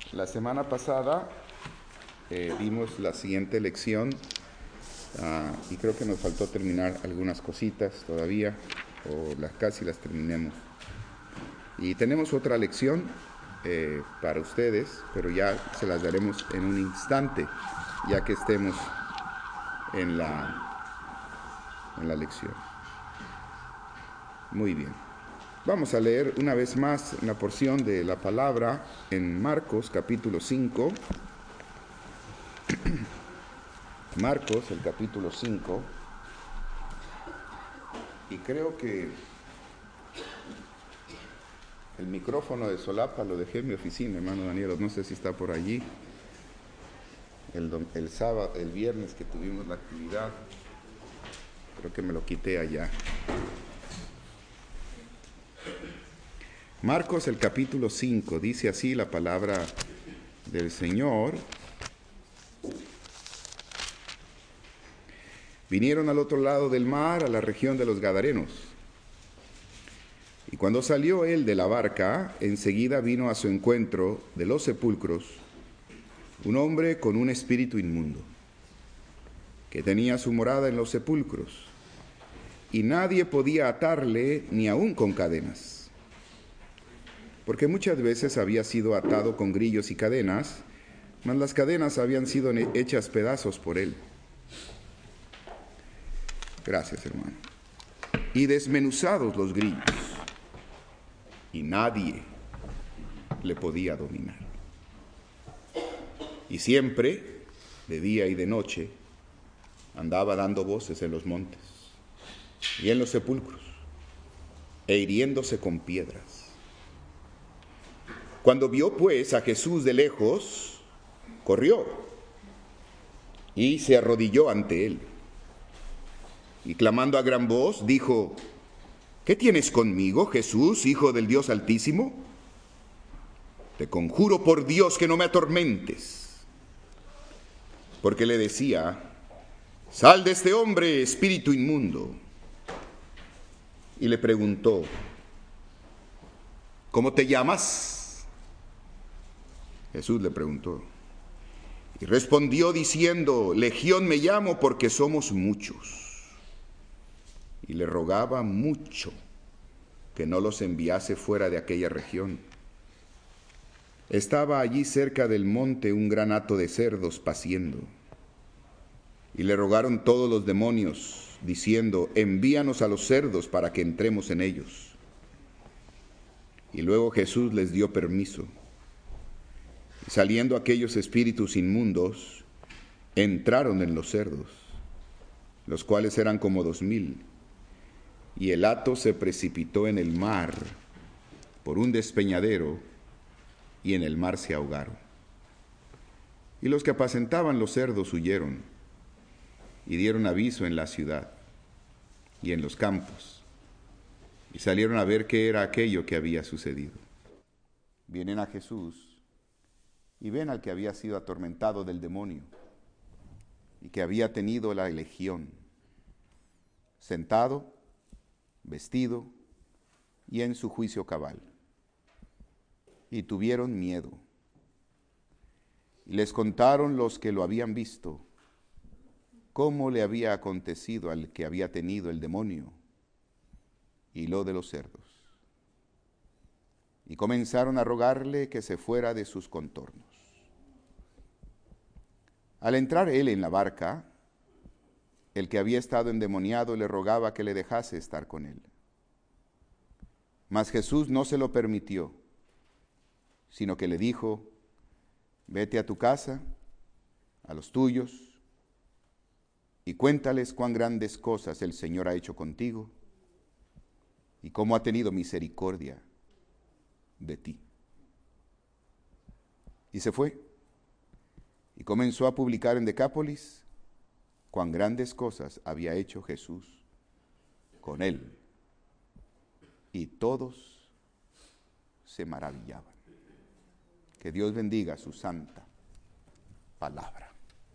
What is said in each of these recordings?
La semana pasada vimos la siguiente lección y creo que nos faltó terminar algunas cositas todavía, o casi las terminemos. Y tenemos otra lección para ustedes, pero ya se las daremos en un instante, ya que estemos en la lección. Muy bien. Vamos a leer una vez más una porción de la palabra en Marcos capítulo 5. Marcos, el capítulo 5. Y creo que el micrófono de solapa lo dejé en mi oficina, hermano Daniel. No sé si está por allí. El sábado, el viernes que tuvimos la actividad, creo que me lo quité allá. Marcos, el capítulo 5, dice así la palabra del Señor. Vinieron al otro lado del mar, a la región de los Gadarenos. Y cuando salió él de la barca, enseguida vino a su encuentro de los sepulcros un hombre con un espíritu inmundo, que tenía su morada en los sepulcros, y nadie podía atarle ni aun con cadenas, porque muchas veces había sido atado con grillos y cadenas, mas las cadenas habían sido hechas pedazos por él. Gracias, hermano. Y desmenuzados los grillos, y nadie le podía dominar. Y siempre, de día y de noche, andaba dando voces en los montes y en los sepulcros, e hiriéndose con piedras. Cuando vio pues a Jesús de lejos, corrió y se arrodilló ante él. Y clamando a gran voz, dijo: ¿Qué tienes conmigo, Jesús, Hijo del Dios Altísimo? Te conjuro por Dios que no me atormentes. Porque le decía: Sal de este hombre, espíritu inmundo. Y le preguntó: ¿Cómo te llamas? Jesús le preguntó. Y respondió diciendo: Legión me llamo, porque somos muchos. Y le rogaba mucho que no los enviase fuera de aquella región. Estaba allí cerca del monte un gran hato de cerdos paciendo. Y le rogaron todos los demonios, diciendo: Envíanos a los cerdos para que entremos en ellos. Y luego Jesús les dio permiso. Y saliendo aquellos espíritus inmundos, entraron en los cerdos, los cuales eran como 2,000. Y el hato se precipitó en el mar por un despeñadero, y en el mar se ahogaron. Y los que apacentaban los cerdos huyeron, y dieron aviso en la ciudad y en los campos, y salieron a ver qué era aquello que había sucedido. Vienen a Jesús y ven al que había sido atormentado del demonio y que había tenido la legión, sentado, vestido y en su juicio cabal. Y tuvieron miedo. Y les contaron los que lo habían visto cómo le había acontecido al que había tenido el demonio y lo de los cerdos. Y comenzaron a rogarle que se fuera de sus contornos. Al entrar él en la barca, el que había estado endemoniado le rogaba que le dejase estar con él. Mas Jesús no se lo permitió, sino que le dijo: Vete a tu casa, a los tuyos, y cuéntales cuán grandes cosas el Señor ha hecho contigo y cómo ha tenido misericordia de ti. Y se fue y comenzó a publicar en Decápolis cuán grandes cosas había hecho Jesús con él. Y todos se maravillaban. Que Dios bendiga su santa palabra.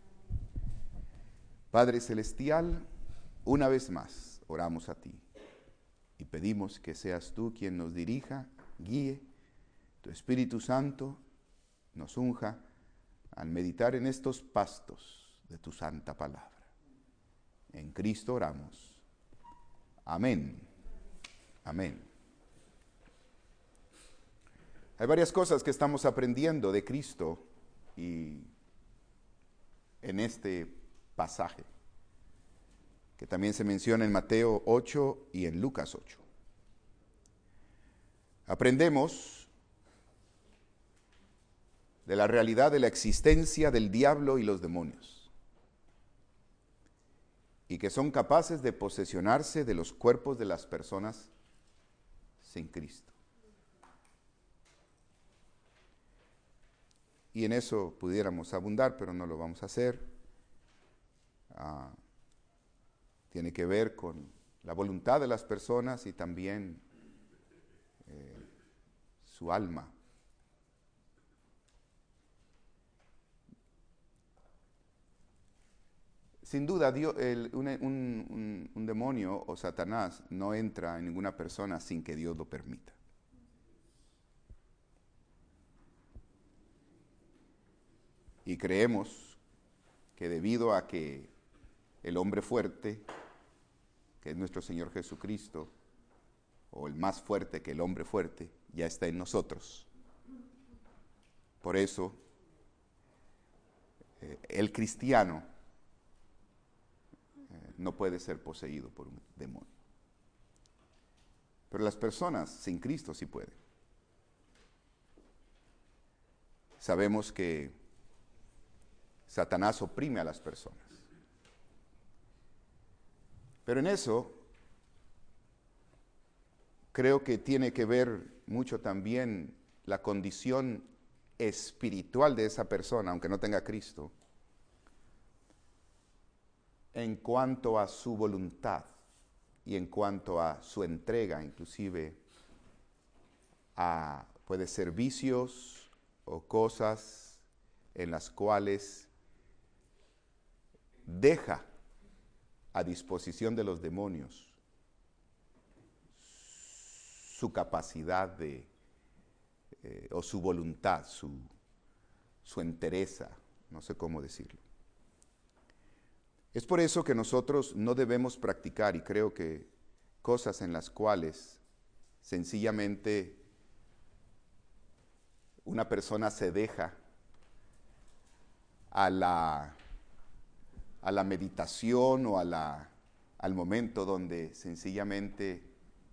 Padre Celestial, una vez más oramos a ti y pedimos que seas tú quien nos dirija, guíe, tu Espíritu Santo, nos unja al meditar en estos pastos de tu santa palabra. En Cristo oramos. Amén. Amén. Hay varias cosas que estamos aprendiendo de Cristo y en este pasaje, que también se menciona en Mateo 8 y en Lucas 8. Aprendemos de la realidad de la existencia del diablo y los demonios, y que son capaces de posesionarse de los cuerpos de las personas sin Cristo. Y en eso pudiéramos abundar, pero no lo vamos a hacer. Tiene que ver con la voluntad de las personas y también su alma. Sin duda, un demonio o Satanás no entra en ninguna persona sin que Dios lo permita. Y creemos que debido a que el hombre fuerte, que es nuestro Señor Jesucristo, o el más fuerte que el hombre fuerte, ya está en nosotros. Por eso, el cristiano no puede ser poseído por un demonio. Pero las personas sin Cristo sí pueden. Sabemos que Satanás oprime a las personas. Pero en eso creo que tiene que ver mucho también la condición espiritual de esa persona, aunque no tenga Cristo, en cuanto a su voluntad y en cuanto a su entrega, inclusive a, puede ser vicios o cosas en las cuales deja a disposición de los demonios su capacidad de, o su voluntad, su entereza, no sé cómo decirlo. Es por eso que nosotros no debemos practicar, y creo que cosas en las cuales sencillamente una persona se deja a la meditación o al momento donde sencillamente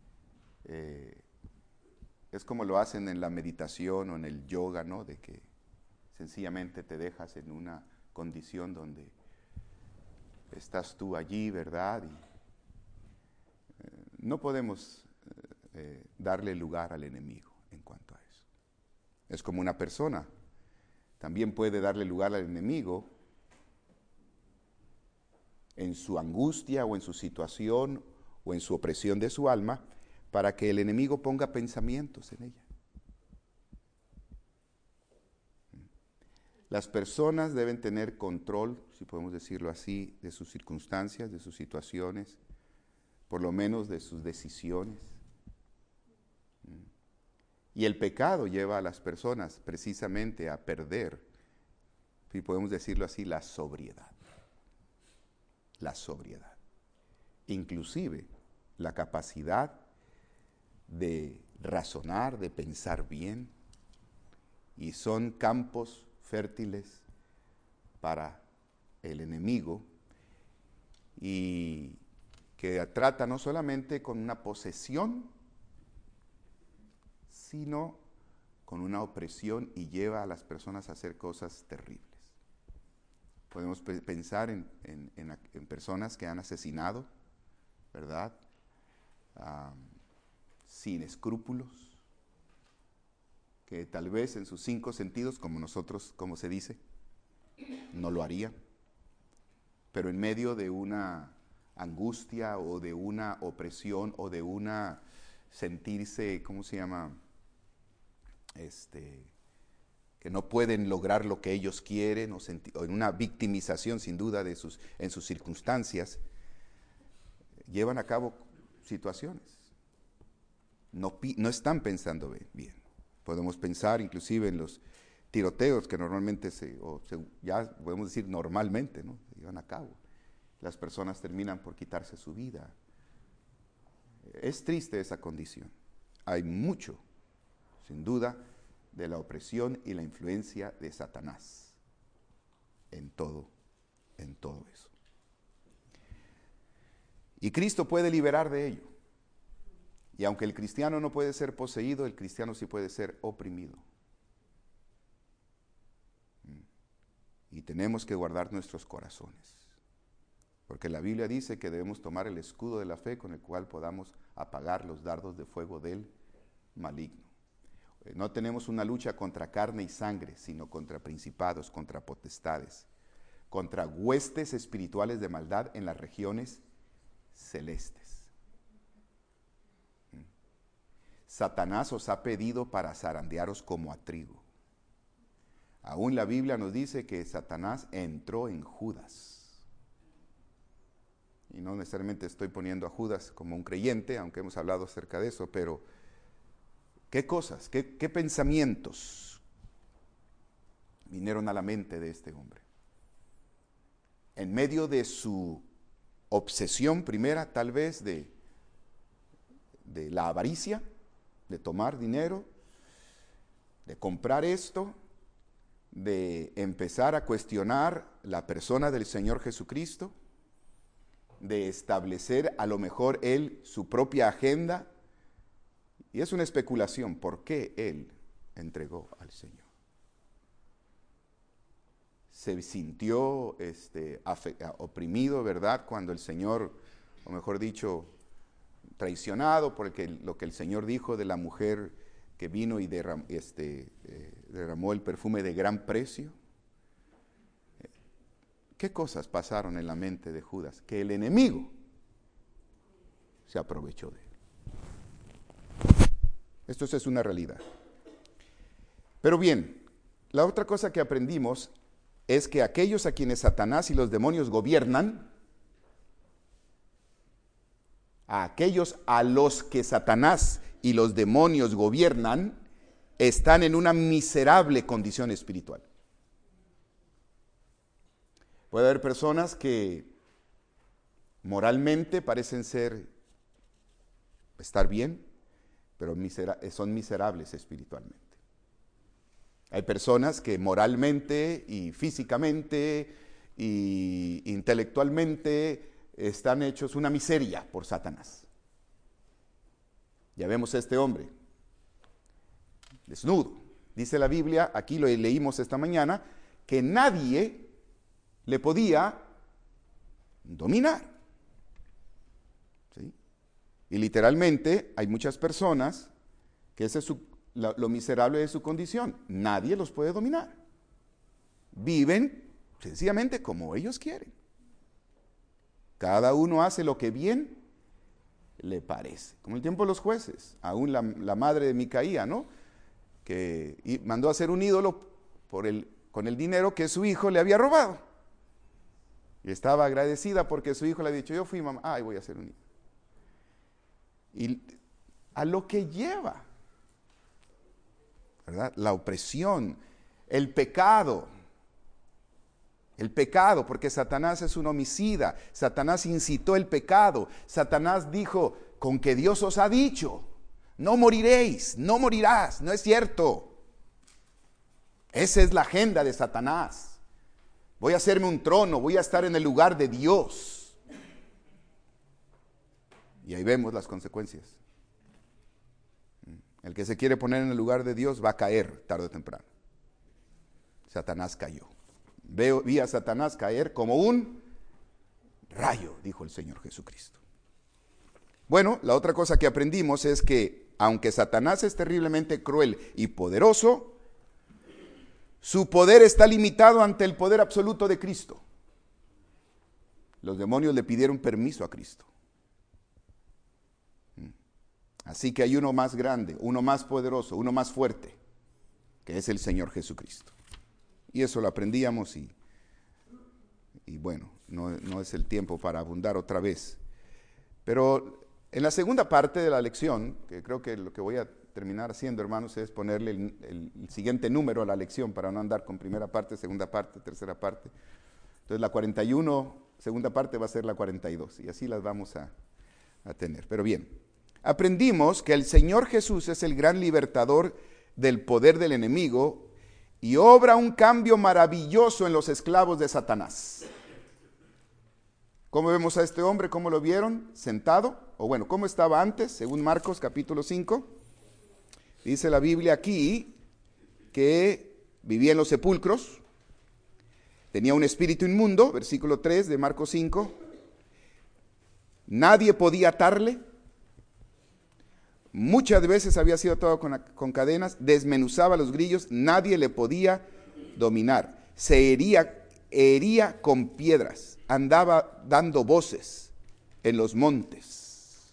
es como lo hacen en la meditación o en el yoga, ¿no? De que sencillamente te dejas en una condición donde estás tú allí, ¿verdad? Y no podemos darle lugar al enemigo en cuanto a eso. Es como una persona también puede darle lugar al enemigo en su angustia o en su situación o en su opresión de su alma, para que el enemigo ponga pensamientos en ella. Las personas deben tener control, si podemos decirlo así, de sus circunstancias, de sus situaciones, por lo menos de sus decisiones. Y el pecado lleva a las personas precisamente a perder, si podemos decirlo así, la sobriedad. La sobriedad. Inclusive la capacidad de razonar, de pensar bien, y son campos fértiles para el enemigo, y que trata no solamente con una posesión, sino con una opresión, y lleva a las personas a hacer cosas terribles. Podemos pensar en personas que han asesinado, ¿verdad? Sin escrúpulos, que tal vez en sus 5 sentidos, como nosotros, como se dice, no lo harían, pero en medio de una angustia o de una opresión o de una sentirse, ¿cómo se llama? Que no pueden lograr lo que ellos quieren, o en una victimización sin duda en sus circunstancias, llevan a cabo situaciones. No están pensando bien. Podemos pensar inclusive en los tiroteos que normalmente ya podemos decir normalmente, ¿no?, se llevan a cabo. Las personas terminan por quitarse su vida. Es triste esa condición. Hay mucho, sin duda, de la opresión y la influencia de Satanás en todo eso. Y Cristo puede liberar de ello. Y aunque el cristiano no puede ser poseído, el cristiano sí puede ser oprimido. Y tenemos que guardar nuestros corazones. Porque la Biblia dice que debemos tomar el escudo de la fe con el cual podamos apagar los dardos de fuego del maligno. No tenemos una lucha contra carne y sangre, sino contra principados, contra potestades, contra huestes espirituales de maldad en las regiones celestes. Satanás os ha pedido para zarandearos como a trigo. Aún la Biblia nos dice que Satanás entró en Judas. Y no necesariamente estoy poniendo a Judas como un creyente, aunque hemos hablado acerca de eso, pero ¿qué cosas, qué pensamientos vinieron a la mente de este hombre? En medio de su obsesión primera, tal vez, de la avaricia, de tomar dinero, de comprar esto, de empezar a cuestionar la persona del Señor Jesucristo, de establecer a lo mejor él su propia agenda. Y es una especulación, ¿por qué él entregó al Señor? Se sintió oprimido, ¿verdad?, cuando el Señor, o mejor dicho, traicionado por lo que el Señor dijo de la mujer que vino y derramó el perfume de gran precio. ¿Qué cosas pasaron en la mente de Judas? Que el enemigo se aprovechó de él. Esto es una realidad. Pero bien, la otra cosa que aprendimos es que aquellos a quienes Satanás y los demonios gobiernan, a aquellos a los que Satanás y los demonios gobiernan, están en una miserable condición espiritual. Puede haber personas que moralmente parecen estar bien, pero son miserables espiritualmente. Hay personas que moralmente y físicamente y intelectualmente están hechos una miseria por Satanás. Ya vemos a este hombre desnudo. Dice la Biblia, aquí lo leímos esta mañana, que nadie le podía dominar. ¿Sí? Y literalmente hay muchas personas que ese es lo miserable de su condición. Nadie los puede dominar. Viven sencillamente como ellos quieren. Cada uno hace lo que bien le parece. Como el tiempo de los jueces. Aún la madre de Micaía, ¿no?, que mandó a hacer un ídolo con el dinero que su hijo le había robado. Y estaba agradecida porque su hijo le había dicho, yo fui mamá, voy a hacer un ídolo. Y a lo que lleva, ¿verdad?, la opresión, el pecado, porque Satanás es un homicida. Satanás incitó el pecado. Satanás dijo, con que Dios os ha dicho, no moriréis, no morirás. No es cierto. Esa es la agenda de Satanás. Voy a hacerme un trono, voy a estar en el lugar de Dios. Y ahí vemos las consecuencias. El que se quiere poner en el lugar de Dios va a caer tarde o temprano. Satanás cayó. Vi a Satanás caer como un rayo, dijo el Señor Jesucristo. Bueno, la otra cosa que aprendimos es que, aunque Satanás es terriblemente cruel y poderoso, su poder está limitado ante el poder absoluto de Cristo. Los demonios le pidieron permiso a Cristo. Así que hay uno más grande, uno más poderoso, uno más fuerte, que es el Señor Jesucristo. Y eso lo aprendíamos y bueno, no es el tiempo para abundar otra vez. Pero en la segunda parte de la lección, que creo que lo que voy a terminar haciendo, hermanos, es ponerle el siguiente número a la lección para no andar con primera parte, segunda parte, tercera parte. Entonces la 41, segunda parte, va a ser la 42 y así las vamos a tener. Pero bien, aprendimos que el Señor Jesús es el gran libertador del poder del enemigo y obra un cambio maravilloso en los esclavos de Satanás. ¿Cómo vemos a este hombre? ¿Cómo lo vieron? Sentado, o bueno, ¿cómo estaba antes? Según Marcos capítulo 5, dice la Biblia aquí que vivía en los sepulcros, tenía un espíritu inmundo, versículo 3 de Marcos 5, nadie podía atarle, muchas veces había sido atado con cadenas, desmenuzaba los grillos, nadie le podía dominar, se hería con piedras, andaba dando voces en los montes.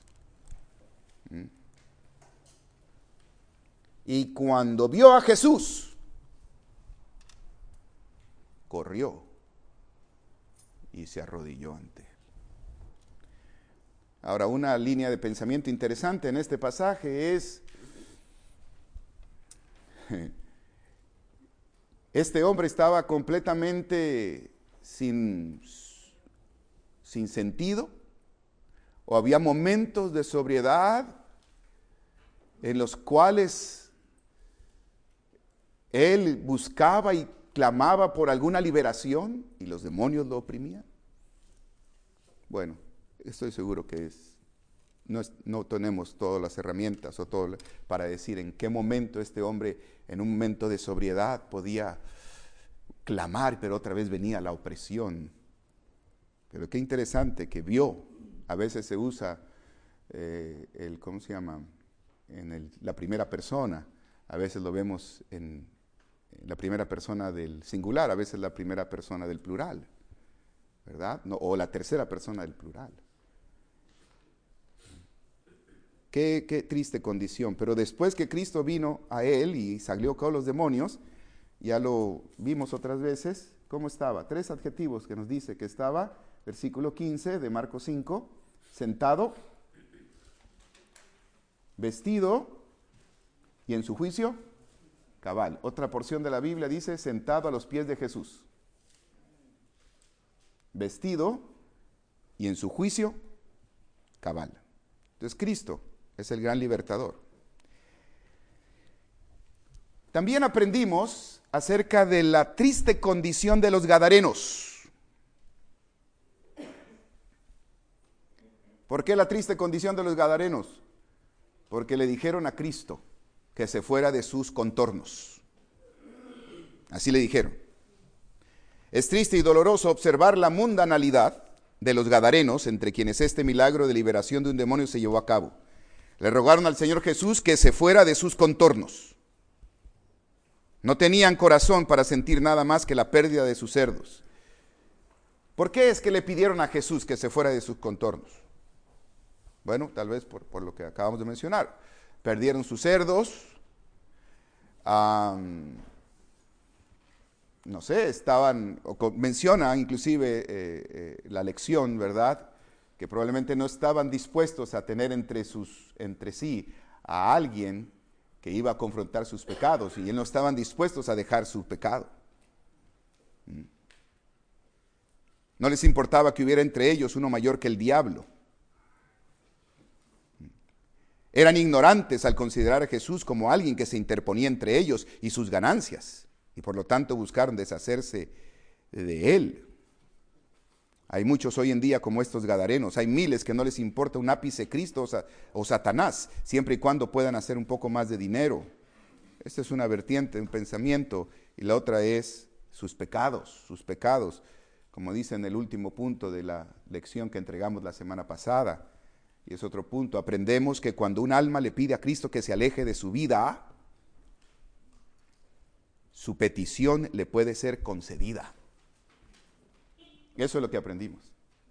Y cuando vio a Jesús, corrió y se arrodilló ante él. Ahora, una línea de pensamiento interesante en este pasaje es: este hombre estaba completamente sin sentido, o había momentos de sobriedad en los cuales él buscaba y clamaba por alguna liberación y los demonios lo oprimían. Bueno, estoy seguro que no tenemos todas las herramientas para decir en qué momento este hombre, en un momento de sobriedad, podía clamar, pero otra vez venía la opresión. Pero qué interesante que vio. A veces se usa ¿cómo se llama? La primera persona. A veces lo vemos en la primera persona del singular, a veces la primera persona del plural, ¿verdad? No, o la tercera persona del plural. Qué triste condición. Pero después que Cristo vino a él y salió con los demonios, ya lo vimos otras veces, ¿cómo estaba? 3 adjetivos que nos dice que estaba. Versículo 15 de Marcos 5, sentado, vestido y en su juicio, cabal. Otra porción de la Biblia dice sentado a los pies de Jesús. Vestido y en su juicio, cabal. Entonces Cristo es el gran libertador. También aprendimos acerca de la triste condición de los gadarenos. ¿Por qué la triste condición de los gadarenos? Porque le dijeron a Cristo que se fuera de sus contornos. Así le dijeron. Es triste y doloroso observar la mundanalidad de los gadarenos, entre quienes este milagro de liberación de un demonio se llevó a cabo. Le rogaron al Señor Jesús que se fuera de sus contornos. No tenían corazón para sentir nada más que la pérdida de sus cerdos. ¿Por qué es que le pidieron a Jesús que se fuera de sus contornos? Bueno, tal vez por lo que acabamos de mencionar. Perdieron sus cerdos, no sé, menciona inclusive la lección, ¿verdad? Que probablemente no estaban dispuestos a tener entre sí a alguien que iba a confrontar sus pecados, y no estaban dispuestos a dejar su pecado. No les importaba que hubiera entre ellos uno mayor que el diablo. Eran ignorantes al considerar a Jesús como alguien que se interponía entre ellos y sus ganancias, y por lo tanto buscaron deshacerse de él. Hay muchos hoy en día como estos gadarenos. Hay miles que no les importa un ápice Cristo o Satanás, siempre y cuando puedan hacer un poco más de dinero. Esta es una vertiente, un pensamiento, y la otra es sus pecados, como dice en el último punto de la lección que entregamos la semana pasada. Y es otro punto. Aprendemos que cuando un alma le pide a Cristo que se aleje de su vida, su petición le puede ser concedida. Eso es lo que aprendimos.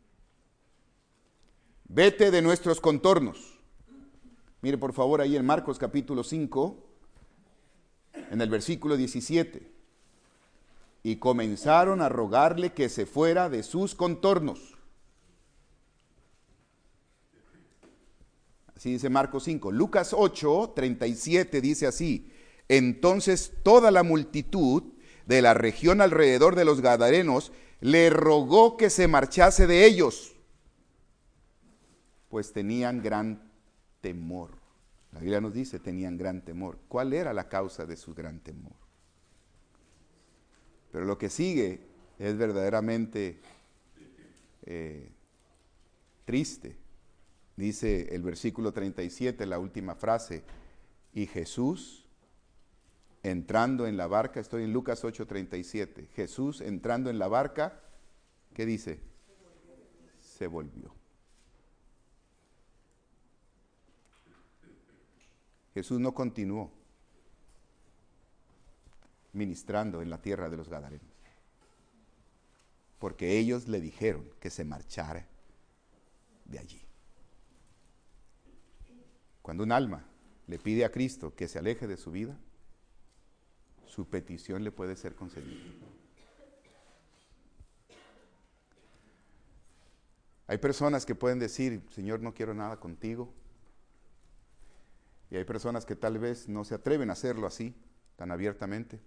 Vete de nuestros contornos. Mire por favor ahí en Marcos capítulo 5, en el versículo 17. Y comenzaron a rogarle que se fuera de sus contornos. Así Así dice Marcos 5. Lucas 8, 37 dice así: entonces toda la multitud de la región alrededor de los Gadarenos le rogó que se marchase de ellos, pues tenían gran temor. La Biblia nos dice, tenían gran temor. ¿Cuál era la causa de su gran temor? Pero lo que sigue es verdaderamente triste. Dice el versículo 37, la última frase: y Jesús entrando en la barca, estoy en Lucas 8:37, Jesús entrando en la barca, ¿qué dice? Se volvió. Jesús no continuó ministrando en la tierra de los Gadarenos, porque ellos le dijeron que se marchara de allí. Cuando un alma le pide a Cristo que se aleje de su vida, su petición le puede ser concedida. Hay personas que pueden decir, Señor, no quiero nada contigo. Y hay personas que tal vez no se atreven a hacerlo así, tan abiertamente.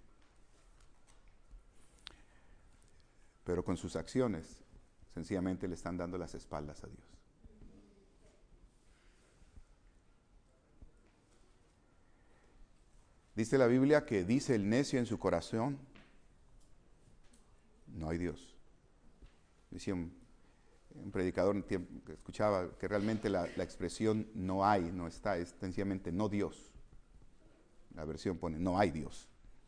Pero con sus acciones, sencillamente le están dando las espaldas a Dios. Dice la Biblia que dice el necio en su corazón, no hay Dios. Decía un predicador en tiempo que escuchaba que realmente la expresión no hay, no está, es sencillamente no Dios. La versión pone no hay Dios.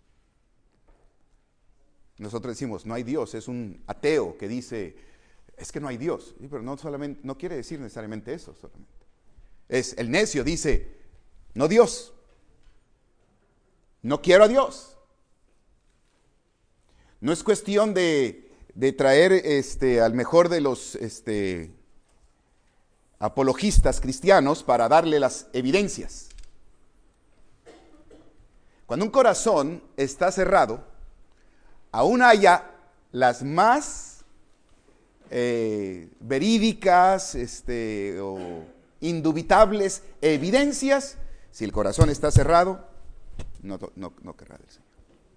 Nosotros decimos no hay Dios, es un ateo que dice es que no hay Dios, sí, pero no quiere decir necesariamente eso solamente. Es el necio dice no Dios, no quiero a Dios. No es cuestión de traer al mejor de los apologistas cristianos para darle las evidencias. Cuando un corazón está cerrado, aún haya las más verídicas o indubitables evidencias, si el corazón está cerrado, no querrá del Señor.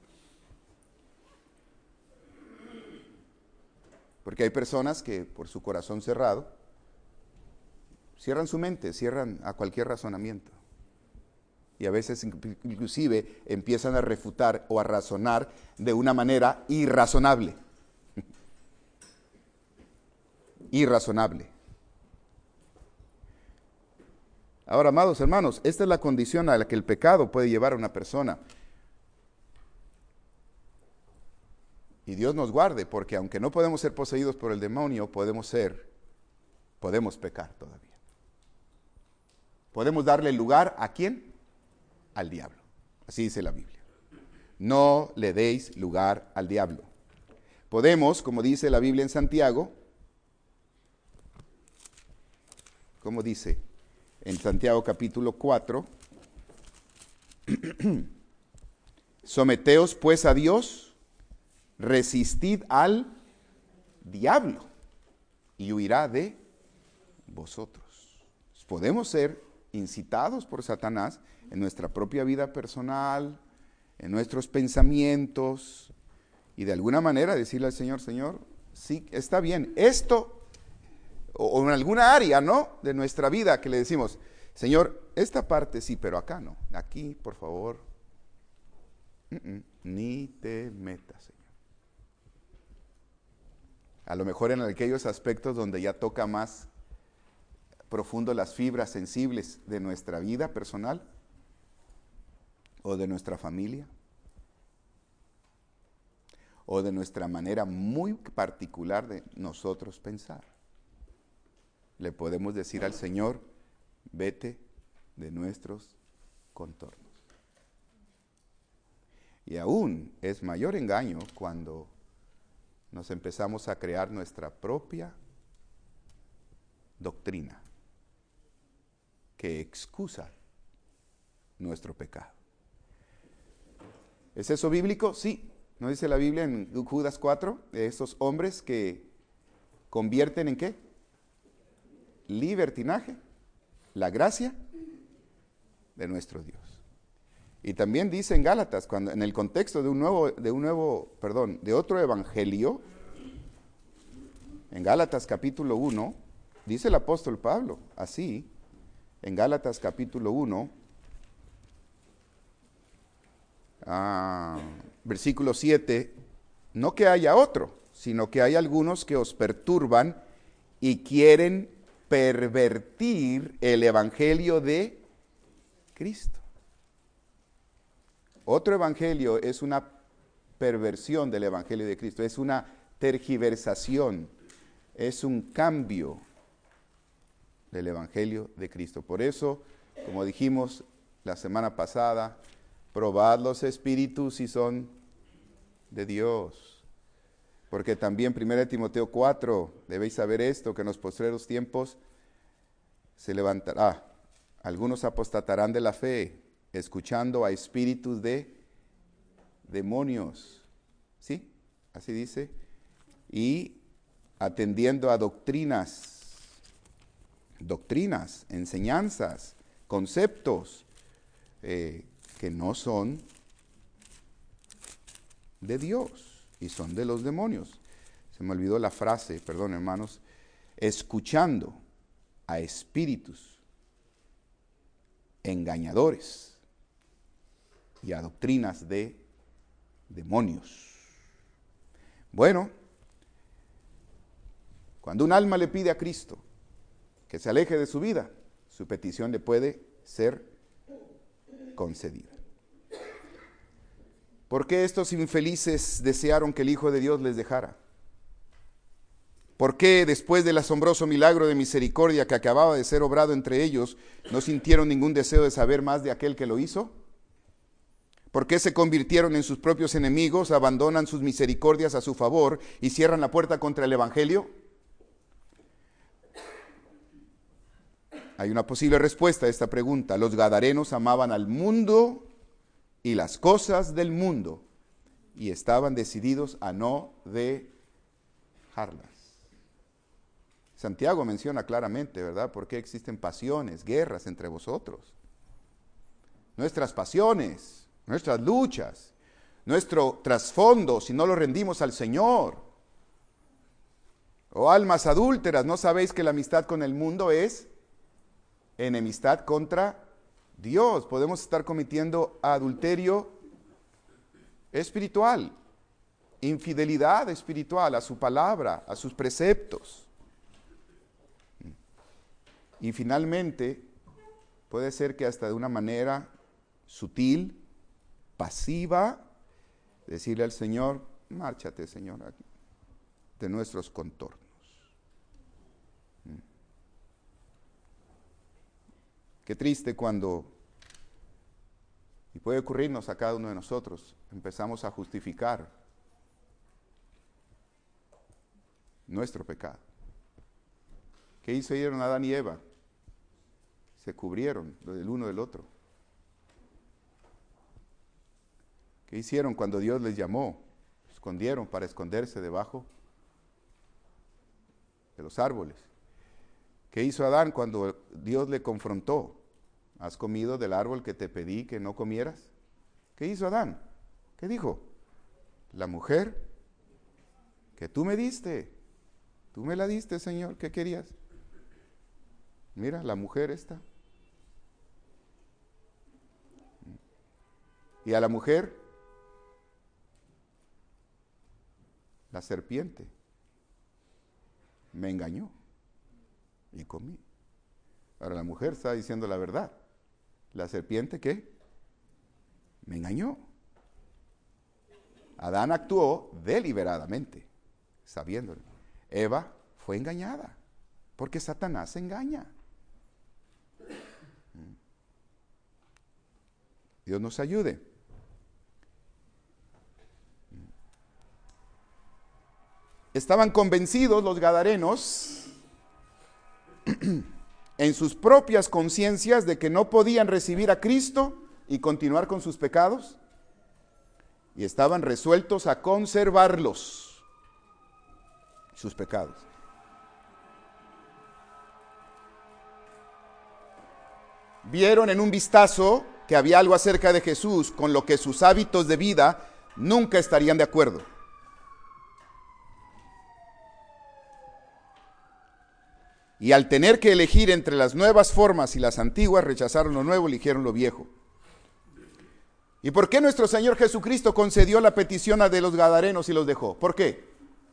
Porque hay personas que por su corazón cerrado cierran su mente, cierran a cualquier razonamiento. Y a veces inclusive empiezan a refutar o a razonar de una manera irrazonable. Irrazonable. Ahora, amados hermanos, esta es la condición a la que el pecado puede llevar a una persona. Y Dios nos guarde, porque aunque no podemos ser poseídos por el demonio, podemos pecar todavía. Podemos darle lugar ¿a quién? Al diablo. Así dice la Biblia. No le deis lugar al diablo. Podemos, como dice la Biblia en Santiago, como dice en Santiago capítulo 4, someteos pues a Dios, resistid al diablo y huirá de vosotros. Podemos ser incitados por Satanás en nuestra propia vida personal, en nuestros pensamientos, y de alguna manera decirle al Señor, Señor, sí, está bien, esto, o en alguna área, ¿no?, de nuestra vida que le decimos, Señor, esta parte sí, pero acá no, aquí, por favor, ni te metas, Señor. A lo mejor en aquellos aspectos donde ya toca más profundo las fibras sensibles de nuestra vida personal o de nuestra familia o de nuestra manera muy particular de nosotros pensar. Le podemos decir al Señor, vete de nuestros contornos. Y aún es mayor engaño cuando nos empezamos a crear nuestra propia doctrina que excusa nuestro pecado. ¿Es eso bíblico? Sí. ¿No dice la Biblia en Judas 4 de estos hombres que convierten en qué? Libertinaje, la gracia de nuestro Dios. Y también dice en Gálatas, cuando en el contexto de otro evangelio, en Gálatas capítulo 1, dice el apóstol Pablo, así, en Gálatas capítulo 1, versículo 7, no que haya otro, sino que hay algunos que os perturban y quieren pervertir el evangelio de Cristo. Otro evangelio es una perversión del evangelio de Cristo, es una tergiversación, es un cambio del evangelio de Cristo. Por eso, como dijimos la semana pasada, probad los espíritus si son de Dios. Porque también 1 Timoteo 4, debéis saber esto, que en los postreros tiempos se levantará, algunos apostatarán de la fe, escuchando a espíritus de demonios. ¿Sí? Así dice. Y atendiendo a doctrinas, enseñanzas, conceptos que no son de Dios y son de los demonios. Se me olvidó la frase, perdón hermanos, escuchando a espíritus engañadores y a doctrinas de demonios. Bueno, cuando un alma le pide a Cristo que se aleje de su vida, su petición le puede ser concedida. ¿Por qué estos infelices desearon que el Hijo de Dios les dejara? ¿Por qué después del asombroso milagro de misericordia que acababa de ser obrado entre ellos, no sintieron ningún deseo de saber más de aquel que lo hizo? ¿Por qué se convirtieron en sus propios enemigos, abandonan sus misericordias a su favor y cierran la puerta contra el Evangelio? Hay una posible respuesta a esta pregunta. Los gadarenos amaban al mundo y las cosas del mundo y estaban decididos a no dejarlas. Santiago menciona claramente, ¿verdad?, por qué existen pasiones, guerras entre vosotros. Nuestras pasiones, nuestras luchas, nuestro trasfondo, si no lo rendimos al Señor. Oh almas adúlteras, ¿no sabéis que la amistad con el mundo es enemistad contra Dios? Podemos estar cometiendo adulterio espiritual, infidelidad espiritual a su palabra, a sus preceptos. Y finalmente, puede ser que hasta de una manera sutil, pasiva, decirle al Señor, márchate, Señor, aquí, de nuestros contornos. Qué triste cuando, y puede ocurrirnos a cada uno de nosotros, empezamos a justificar nuestro pecado. ¿Qué hicieron Adán y Eva? Se cubrieron el uno del otro. ¿Qué hicieron cuando Dios les llamó? Se escondieron para esconderse debajo de los árboles. ¿Qué hizo Adán cuando Dios le confrontó? ¿Has comido del árbol que te pedí que no comieras? ¿Qué hizo Adán? ¿Qué dijo? La mujer que tú me diste, tú me la diste, Señor, ¿qué querías? Mira, la mujer esta. Y a la mujer, la serpiente, me engañó y comí. Ahora la mujer está diciendo la verdad. La serpiente, ¿qué? Me engañó. Adán actuó deliberadamente, sabiéndolo. Eva fue engañada, porque Satanás engaña. Dios nos ayude. Estaban convencidos los gadarenos en sus propias conciencias de que no podían recibir a Cristo y continuar con sus pecados, y estaban resueltos a conservarlos, sus pecados. vieron en un vistazo que había algo acerca de Jesús con lo que sus hábitos de vida nunca estarían de acuerdo. Y al tener que elegir entre las nuevas formas y las antiguas, rechazaron lo nuevo, eligieron lo viejo. ¿Y por qué nuestro Señor Jesucristo concedió la petición de los gadarenos y los dejó? ¿Por qué?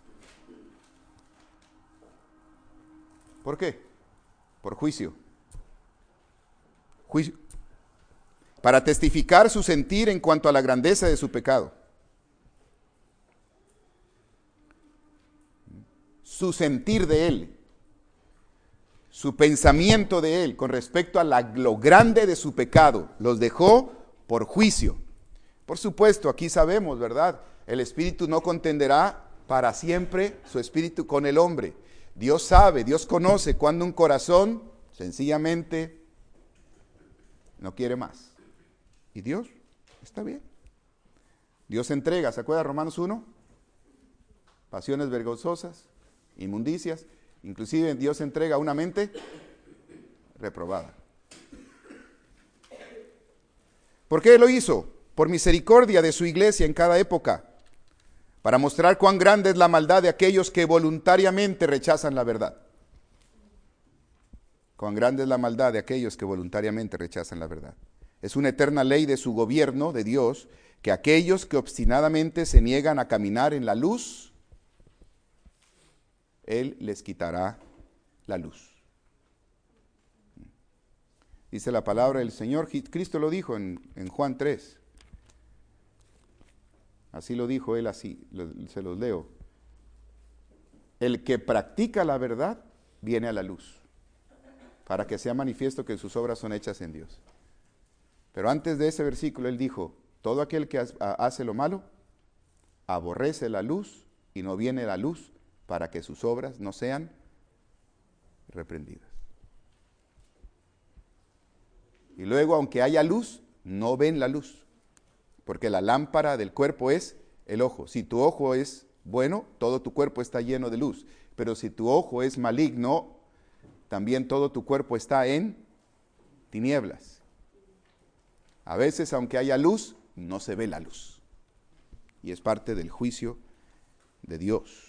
¿Por qué? Por juicio. Juicio. Para testificar su sentir en cuanto a la grandeza de su pecado. Su sentir de él. Su pensamiento de él con respecto a lo grande de su pecado. Los dejó por juicio. Por supuesto, aquí sabemos, ¿verdad? El espíritu no contenderá para siempre su espíritu con el hombre. Dios sabe, Dios conoce cuando un corazón sencillamente no quiere más. Y Dios está bien. Dios entrega, ¿se acuerda Romanos 1? Pasiones vergonzosas, inmundicias. Inclusive Dios entrega una mente reprobada. ¿Por qué lo hizo? Por misericordia de su iglesia en cada época, para mostrar cuán grande es la maldad de aquellos que voluntariamente rechazan la verdad. Cuán grande es la maldad de aquellos que voluntariamente rechazan la verdad. Es una eterna ley de su gobierno, de Dios, que aquellos que obstinadamente se niegan a caminar en la luz, Él les quitará la luz. Dice la palabra del Señor, Cristo lo dijo en Juan 3. Así lo dijo Él, así, se los leo. El que practica la verdad viene a la luz, para que sea manifiesto que sus obras son hechas en Dios. Pero antes de ese versículo Él dijo, todo aquel que hace lo malo, aborrece la luz y no viene a la luz, para que sus obras no sean reprendidas. Y luego, aunque haya luz, no ven la luz, porque la lámpara del cuerpo es el ojo. Si tu ojo es bueno, todo tu cuerpo está lleno de luz. Pero si tu ojo es maligno, también todo tu cuerpo está en tinieblas. A veces, aunque haya luz, no se ve la luz. Y es parte del juicio de Dios.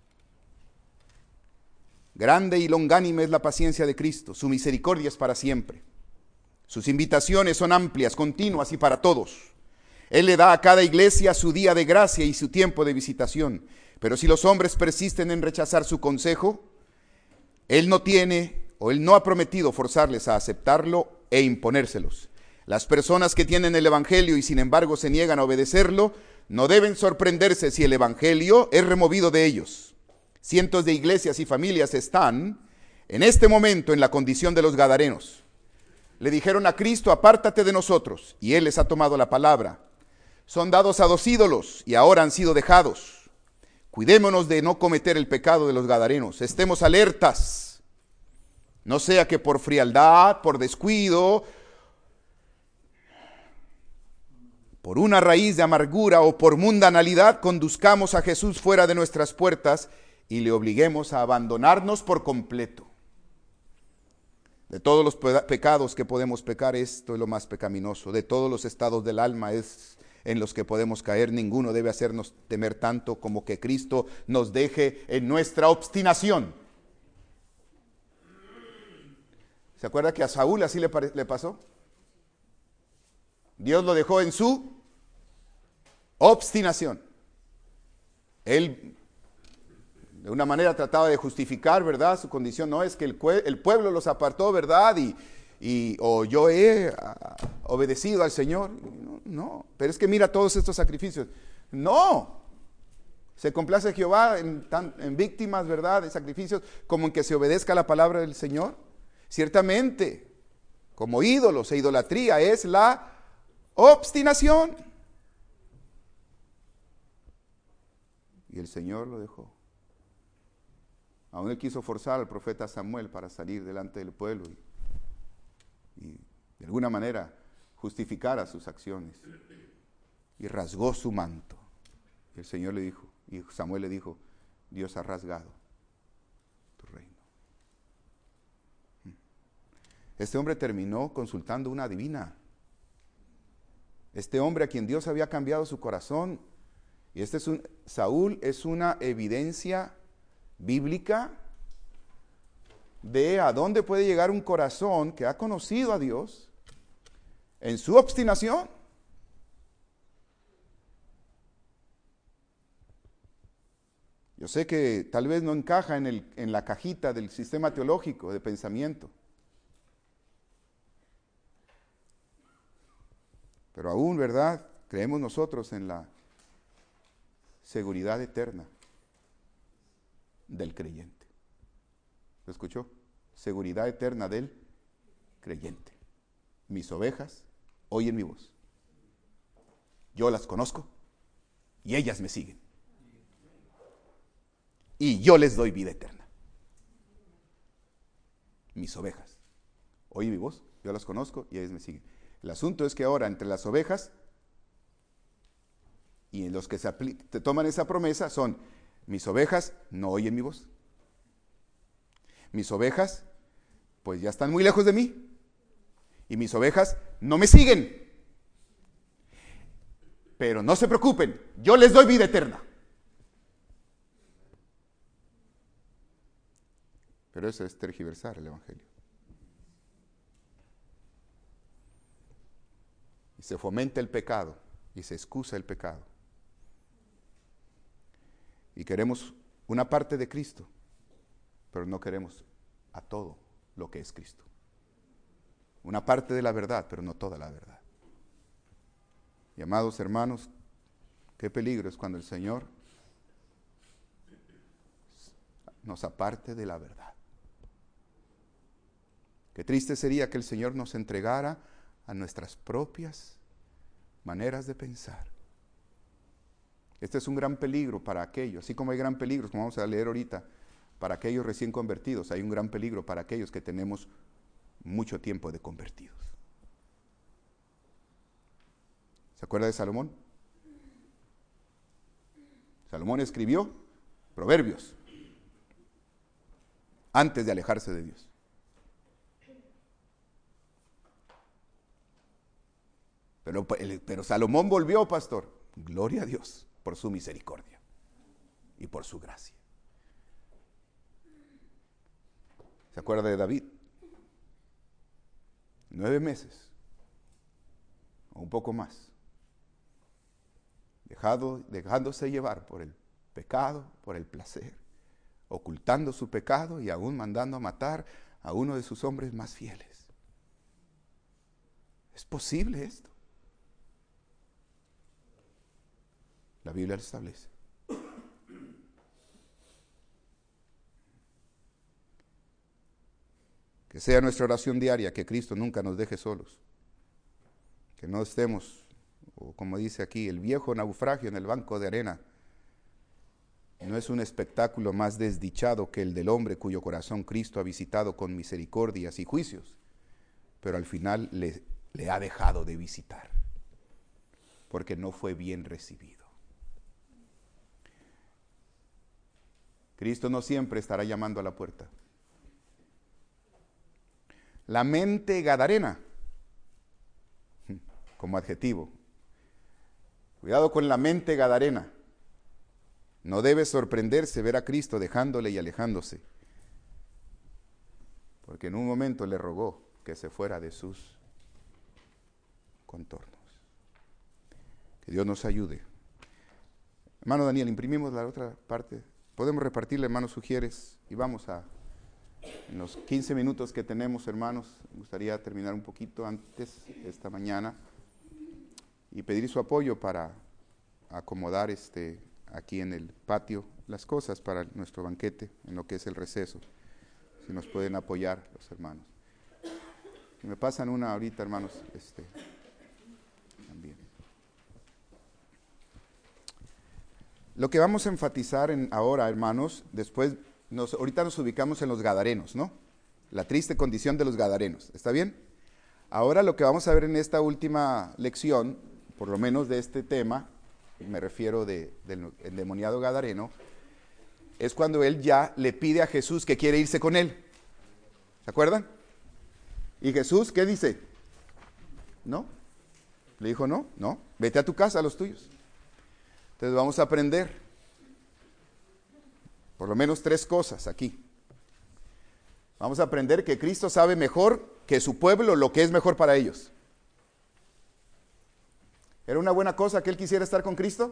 Grande y longánime es la paciencia de Cristo. Su misericordia es para siempre. Sus invitaciones son amplias, continuas y para todos. Él le da a cada iglesia su día de gracia y su tiempo de visitación. Pero si los hombres persisten en rechazar su consejo, Él no ha prometido forzarles a aceptarlo e imponérselos. Las personas que tienen el Evangelio y sin embargo se niegan a obedecerlo, no deben sorprenderse si el Evangelio es removido de ellos. Cientos de iglesias y familias están en este momento en la condición de los gadarenos. Le dijeron a Cristo, apártate de nosotros, y Él les ha tomado la palabra. Son dados a dos ídolos y ahora han sido dejados. Cuidémonos de no cometer el pecado de los gadarenos. Estemos alertas. No sea que por frialdad, por descuido, por una raíz de amargura o por mundanalidad conduzcamos a Jesús fuera de nuestras puertas y le obliguemos a abandonarnos por completo. De todos los pecados que podemos pecar, esto es lo más pecaminoso. De todos los estados del alma es en los que podemos caer, ninguno debe hacernos temer tanto como que Cristo nos deje en nuestra obstinación. ¿Se acuerda que a Saúl así le pasó? Dios lo dejó en su obstinación. Él de una manera trataba de justificar, ¿verdad? Su condición no es que el pueblo los apartó, ¿verdad? O yo he obedecido al Señor. No, pero es que mira todos estos sacrificios. No, se complace Jehová en víctimas, ¿verdad? De sacrificios, como en que se obedezca la palabra del Señor. Ciertamente, como ídolos e idolatría es la obstinación. Y el Señor lo dejó. Aún Él quiso forzar al profeta Samuel para salir delante del pueblo y de alguna manera justificara sus acciones. Y rasgó su manto. Y el Señor le dijo, y Samuel le dijo, Dios ha rasgado tu reino. Este hombre terminó consultando una adivina. Este hombre a quien Dios había cambiado su corazón. Y Saúl es una evidencia bíblica de a dónde puede llegar un corazón que ha conocido a Dios en su obstinación. Yo sé que tal vez no encaja en la cajita del sistema teológico de pensamiento. Pero aún, ¿verdad? Creemos nosotros en la seguridad eterna del creyente. ¿Lo escuchó? Seguridad eterna del creyente. Mis ovejas oyen mi voz. Yo las conozco y ellas me siguen. Y yo les doy vida eterna. Mis ovejas oyen mi voz, yo las conozco y ellas me siguen. El asunto es que ahora entre las ovejas y los que te toman esa promesa son: mis ovejas no oyen mi voz. Mis ovejas pues ya están muy lejos de mí. Y mis ovejas no me siguen. Pero no se preocupen, yo les doy vida eterna. Pero eso es tergiversar el Evangelio. Y se fomenta el pecado y se excusa el pecado. Y queremos una parte de Cristo, pero no queremos a todo lo que es Cristo. Una parte de la verdad, pero no toda la verdad. Y amados hermanos, qué peligro es cuando el Señor nos aparte de la verdad. Qué triste sería que el Señor nos entregara a nuestras propias maneras de pensar. Este es un gran peligro para aquellos, así como hay gran peligro, como vamos a leer ahorita, para aquellos recién convertidos, hay un gran peligro para aquellos que tenemos mucho tiempo de convertidos. ¿Se acuerda de Salomón? Salomón escribió Proverbios antes de alejarse de Dios. Pero Salomón volvió, pastor. Gloria a Dios por su misericordia y por su gracia. ¿Se acuerda de David? 9 meses o un poco más, dejándose llevar por el pecado, por el placer, ocultando su pecado y aún mandando a matar a uno de sus hombres más fieles. ¿Es posible esto? La Biblia lo establece. Que sea nuestra oración diaria, que Cristo nunca nos deje solos. Que no estemos, o como dice aquí, el viejo naufragio en el banco de arena. No es un espectáculo más desdichado que el del hombre cuyo corazón Cristo ha visitado con misericordias y juicios, pero al final le ha dejado de visitar, porque no fue bien recibido. Cristo no siempre estará llamando a la puerta. La mente gadarena, como adjetivo. Cuidado con la mente gadarena. No debe sorprenderse ver a Cristo dejándole y alejándose, porque en un momento le rogó que se fuera de sus contornos. Que Dios nos ayude. Hermano Daniel, imprimimos la otra parte. Podemos repartirle, hermanos Sugieres, y vamos en los 15 minutos que tenemos, hermanos, me gustaría terminar un poquito antes esta mañana y pedir su apoyo para acomodar aquí en el patio las cosas para nuestro banquete, en lo que es el receso. Si nos pueden apoyar los hermanos. Si me pasan una ahorita, hermanos, también. Lo que vamos a enfatizar ahora, hermanos, después, ahorita nos ubicamos en los gadarenos, ¿no? La triste condición de los gadarenos, ¿está bien? Ahora lo que vamos a ver en esta última lección, por lo menos de este tema, me refiero del endemoniado gadareno, es cuando él ya le pide a Jesús que quiere irse con él. ¿Se acuerdan? ¿Y Jesús qué dice? No. Le dijo, no, vete a tu casa, a los tuyos. Entonces vamos a aprender por lo menos 3 cosas aquí. Vamos a aprender que Cristo sabe mejor que su pueblo lo que es mejor para ellos. ¿Era una buena cosa que él quisiera estar con Cristo?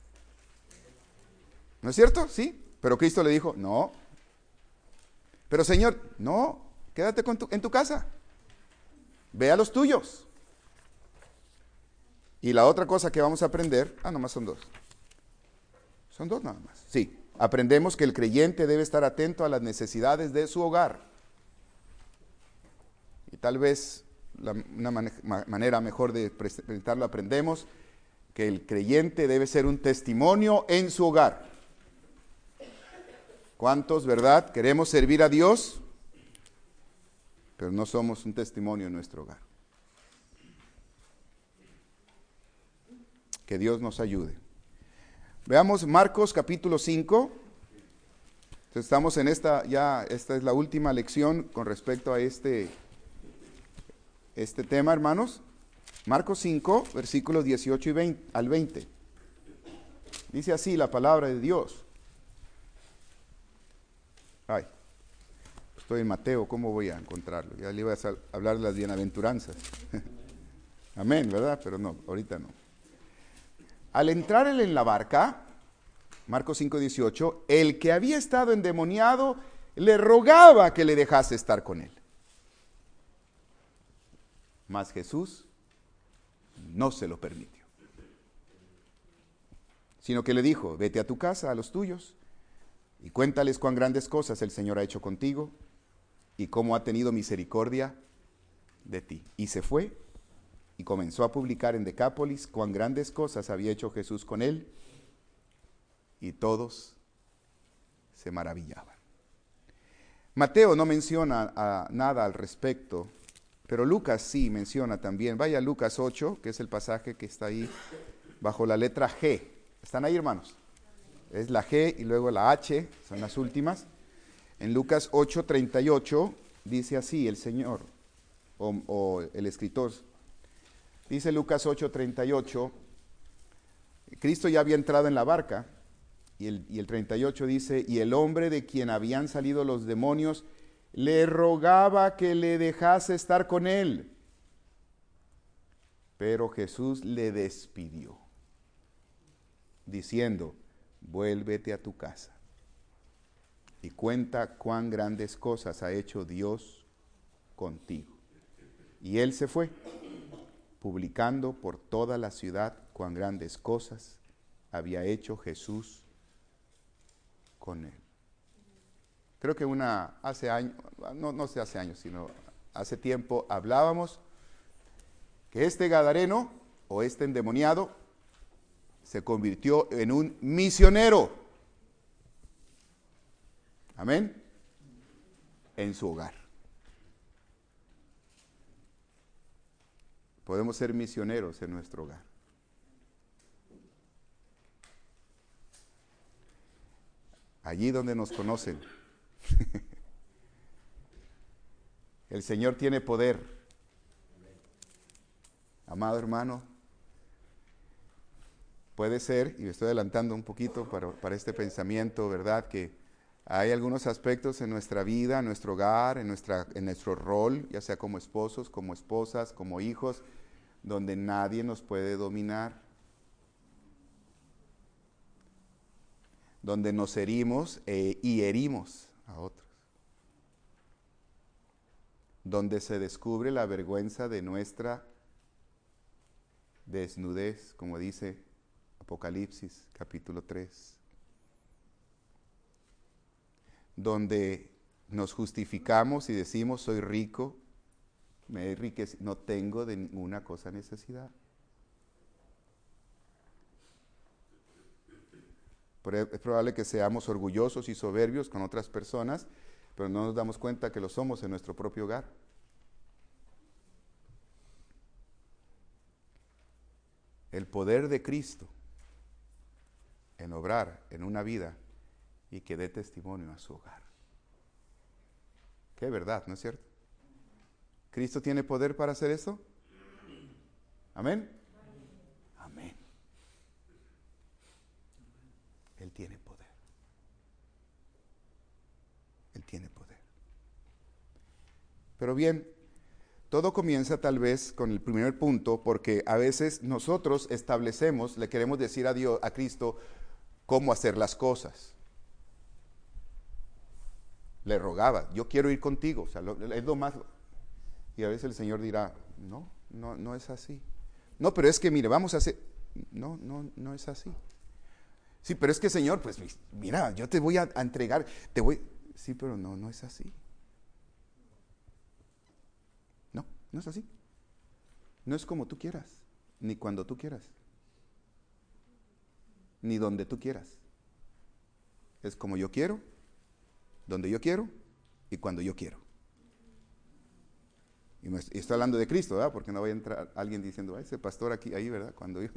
¿No es cierto? Sí. Pero Cristo le dijo, no. Pero Señor, no, quédate en tu casa. Ve a los tuyos. Y la otra cosa que vamos a aprender, nomás son 2. Son 2 nada más. Sí, aprendemos que el creyente debe estar atento a las necesidades de su hogar. Y tal vez una manera mejor de presentarlo, aprendemos que el creyente debe ser un testimonio en su hogar. ¿Cuántos, verdad? Queremos servir a Dios, pero no somos un testimonio en nuestro hogar. Que Dios nos ayude. Veamos Marcos capítulo 5. Entonces estamos en esta es la última lección con respecto a este tema, hermanos. Marcos 5, versículos 18 al 20. Dice así la palabra de Dios. Estoy en Mateo, ¿cómo voy a encontrarlo? Ya le iba a hablar de las bienaventuranzas. Amén, ¿verdad? Pero no, ahorita no. Al entrar él en la barca, Marcos 5:18, el que había estado endemoniado le rogaba que le dejase estar con él. Mas Jesús no se lo permitió, sino que le dijo, vete a tu casa, a los tuyos, y cuéntales cuán grandes cosas el Señor ha hecho contigo, y cómo ha tenido misericordia de ti. Y se fue, y comenzó a publicar en Decápolis cuán grandes cosas había hecho Jesús con él, y todos se maravillaban. Mateo no menciona nada al respecto, pero Lucas sí menciona también. Vaya a Lucas 8, que es el pasaje que está ahí bajo la letra G. ¿Están ahí, hermanos? Es la G y luego la H, son las últimas. En Lucas 8:38 dice así el Señor, o el escritor. Dice Lucas 8:38, Cristo ya había entrado en la barca, y el 38 dice, y el hombre de quien habían salido los demonios le rogaba que le dejase estar con él. Pero Jesús le despidió, diciendo, vuélvete a tu casa y cuenta cuán grandes cosas ha hecho Dios contigo. Y él se fue, publicando por toda la ciudad cuán grandes cosas había hecho Jesús con él. Creo que hace años, no sé hace años, sino hace tiempo hablábamos que este gadareno o este endemoniado se convirtió en un misionero. Amén. En su hogar. Podemos ser misioneros en nuestro hogar. Allí donde nos conocen. El Señor tiene poder. Amado hermano, puede ser, y me estoy adelantando un poquito para este pensamiento, ¿verdad? Que hay algunos aspectos en nuestra vida, en nuestro hogar, en nuestro rol, ya sea como esposos, como esposas, como hijos, donde nadie nos puede dominar, donde nos herimos y herimos a otros, donde se descubre la vergüenza de nuestra desnudez, como dice Apocalipsis capítulo 3, donde nos justificamos y decimos soy rico, me he enriquecido, no tengo de ninguna cosa necesidad. Es probable que seamos orgullosos y soberbios con otras personas, pero no nos damos cuenta que lo somos en nuestro propio hogar. El poder de Cristo en obrar en una vida y que dé testimonio a su hogar. Qué verdad, ¿no es cierto? ¿Cristo tiene poder para hacer eso? ¿Amén? Amén. Él tiene poder. Él tiene poder. Pero bien, todo comienza tal vez con el primer punto, porque a veces nosotros establecemos, le queremos decir a Dios, a Cristo, cómo hacer las cosas. Le rogaba, yo quiero ir contigo, o sea, es lo más. Y a veces el Señor dirá, no es así. No, pero es que mire, vamos a hacer. No es así. Sí, pero es que Señor, pues mira, yo te voy a entregar, sí, pero no es así. No es así. No es como tú quieras, ni cuando tú quieras, ni donde tú quieras. Es como yo quiero, donde yo quiero y cuando yo quiero. Y estoy hablando de Cristo, ¿verdad? Porque no vaya a entrar alguien diciendo, ese pastor aquí, ahí, ¿verdad? Cuando yo.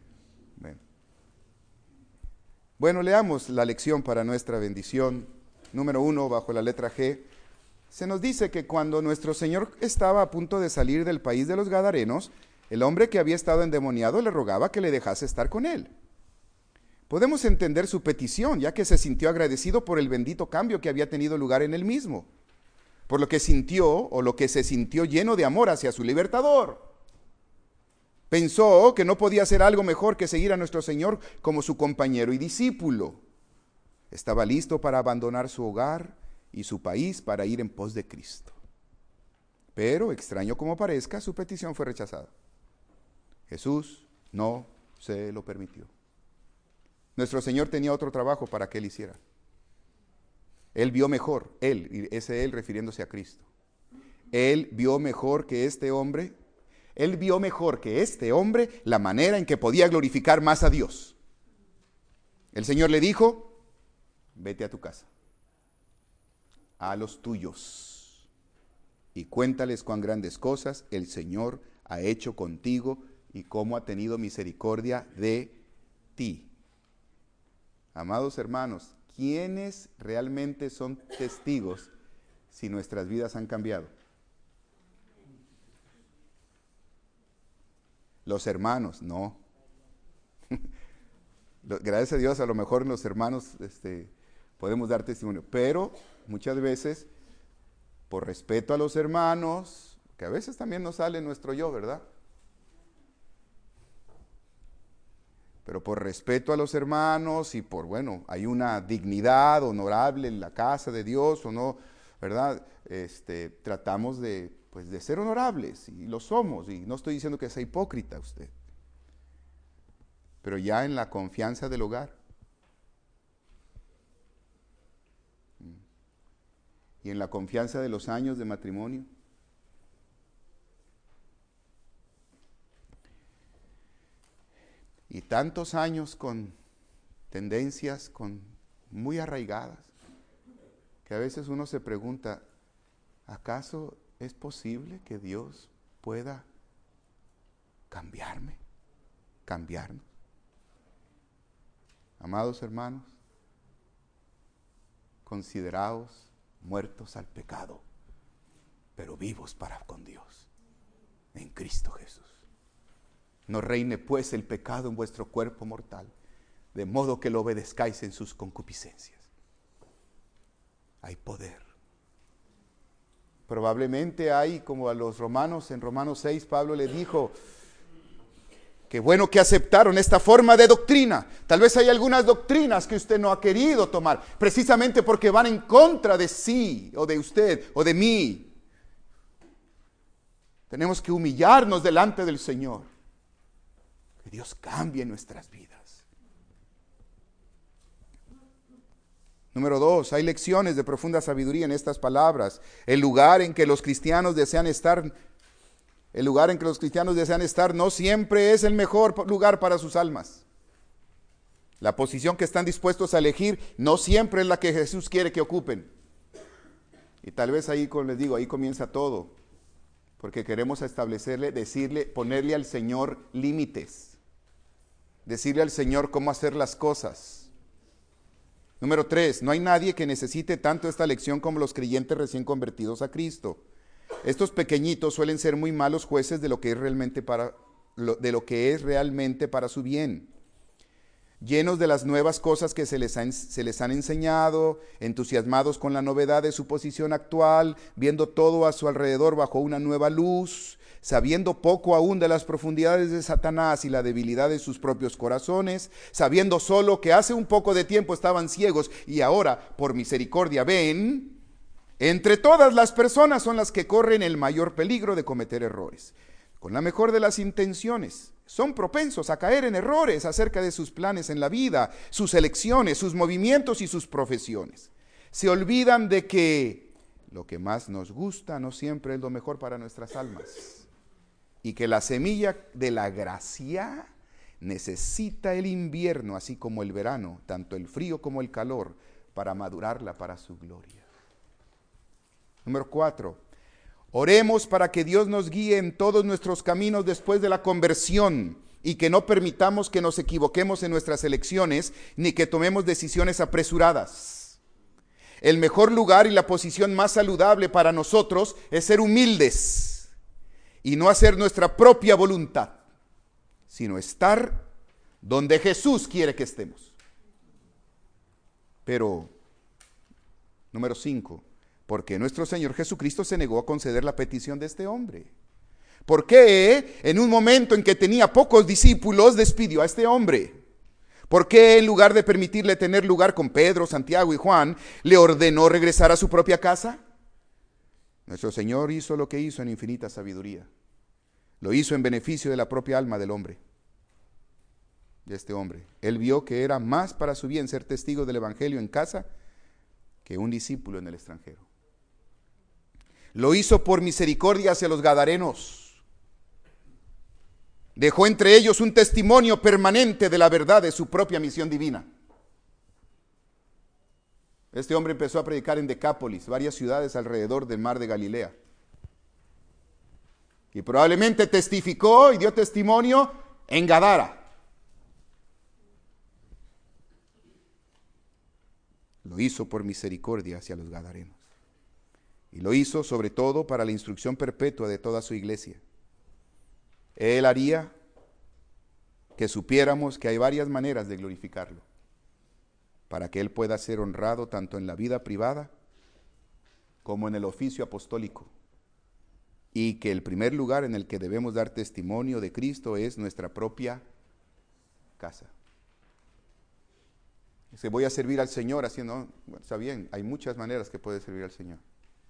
Bueno, leamos la lección para nuestra bendición. Número 1, bajo la letra G. Se nos dice que cuando nuestro Señor estaba a punto de salir del país de los Gadarenos, el hombre que había estado endemoniado le rogaba que le dejase estar con él. Podemos entender su petición, ya que se sintió agradecido por el bendito cambio que había tenido lugar en él mismo, por lo que se sintió lleno de amor hacia su libertador. Pensó que no podía hacer algo mejor que seguir a nuestro Señor como su compañero y discípulo. Estaba listo para abandonar su hogar y su país para ir en pos de Cristo. Pero, extraño como parezca, su petición fue rechazada. Jesús no se lo permitió. Nuestro Señor tenía otro trabajo para que él hiciera. Él vio mejor, y ese él refiriéndose a Cristo. Él vio mejor que este hombre la manera en que podía glorificar más a Dios. El Señor le dijo, vete a tu casa, a los tuyos, y cuéntales cuán grandes cosas el Señor ha hecho contigo y cómo ha tenido misericordia de ti. Amados hermanos, ¿quiénes realmente son testigos si nuestras vidas han cambiado? Los hermanos, no. Gracias a Dios, a lo mejor los hermanos podemos dar testimonio, pero muchas veces, por respeto a los hermanos, que a veces también nos sale nuestro yo, ¿verdad? Pero por respeto a los hermanos y hay una dignidad honorable en la casa de Dios o no, ¿verdad? Tratamos de ser honorables y lo somos, y no estoy diciendo que sea hipócrita usted, pero ya en la confianza del hogar y en la confianza de los años de matrimonio, y tantos años con tendencias muy arraigadas, que a veces uno se pregunta, ¿acaso es posible que Dios pueda cambiarnos? Amados hermanos, consideraos muertos al pecado, pero vivos para con Dios, en Cristo Jesús. No reine pues el pecado en vuestro cuerpo mortal, de modo que lo obedezcáis en sus concupiscencias. Hay poder. Probablemente hay, como a los romanos, en Romanos 6, Pablo le dijo, qué bueno que aceptaron esta forma de doctrina. Tal vez hay algunas doctrinas que usted no ha querido tomar, precisamente porque van en contra de sí, o de usted, o de mí. Tenemos que humillarnos delante del Señor. Que Dios cambie nuestras vidas. Número 2, hay lecciones de profunda sabiduría en estas palabras. El lugar en que los cristianos desean estar no siempre es el mejor lugar para sus almas. La posición que están dispuestos a elegir no siempre es la que Jesús quiere que ocupen. Y tal vez ahí, como les digo, ahí comienza todo. Porque queremos ponerle al Señor límites. Decirle al Señor cómo hacer las cosas. Número 3, no hay nadie que necesite tanto esta lección como los creyentes recién convertidos a Cristo. Estos pequeñitos suelen ser muy malos jueces de lo que es realmente para su bien. Llenos de las nuevas cosas que se les han enseñado, entusiasmados con la novedad de su posición actual, viendo todo a su alrededor bajo una nueva luz, sabiendo poco aún de las profundidades de Satanás y la debilidad de sus propios corazones, sabiendo solo que hace un poco de tiempo estaban ciegos y ahora, por misericordia, ven. Entre todas las personas son las que corren el mayor peligro de cometer errores. Con la mejor de las intenciones, son propensos a caer en errores acerca de sus planes en la vida, sus elecciones, sus movimientos y sus profesiones. Se olvidan de que lo que más nos gusta no siempre es lo mejor para nuestras almas, y que la semilla de la gracia necesita el invierno, así como el verano, tanto el frío como el calor, para madurarla para su gloria. Número 4. Oremos para que Dios nos guíe en todos nuestros caminos después de la conversión y que no permitamos que nos equivoquemos en nuestras elecciones ni que tomemos decisiones apresuradas. El mejor lugar y la posición más saludable para nosotros es ser humildes y no hacer nuestra propia voluntad, sino estar donde Jesús quiere que estemos. Pero, número 5. Porque nuestro Señor Jesucristo se negó a conceder la petición de este hombre. ¿Por qué en un momento en que tenía pocos discípulos despidió a este hombre? ¿Por qué en lugar de permitirle tener lugar con Pedro, Santiago y Juan, le ordenó regresar a su propia casa? Nuestro Señor hizo lo que hizo en infinita sabiduría. Lo hizo en beneficio de la propia alma del hombre, de este hombre. Él vio que era más para su bien ser testigo del Evangelio en casa que un discípulo en el extranjero. Lo hizo por misericordia hacia los gadarenos. Dejó entre ellos un testimonio permanente de la verdad de su propia misión divina. Este hombre empezó a predicar en Decápolis, varias ciudades alrededor del mar de Galilea. Y probablemente testificó y dio testimonio en Gadara. Lo hizo por misericordia hacia los gadarenos. Y lo hizo sobre todo para la instrucción perpetua de toda su iglesia. Él haría que supiéramos que hay varias maneras de glorificarlo, para que Él pueda ser honrado tanto en la vida privada como en el oficio apostólico. Y que el primer lugar en el que debemos dar testimonio de Cristo es nuestra propia casa. Dice, voy a servir al Señor haciendo, bueno, está bien, hay muchas maneras que puede servir al Señor.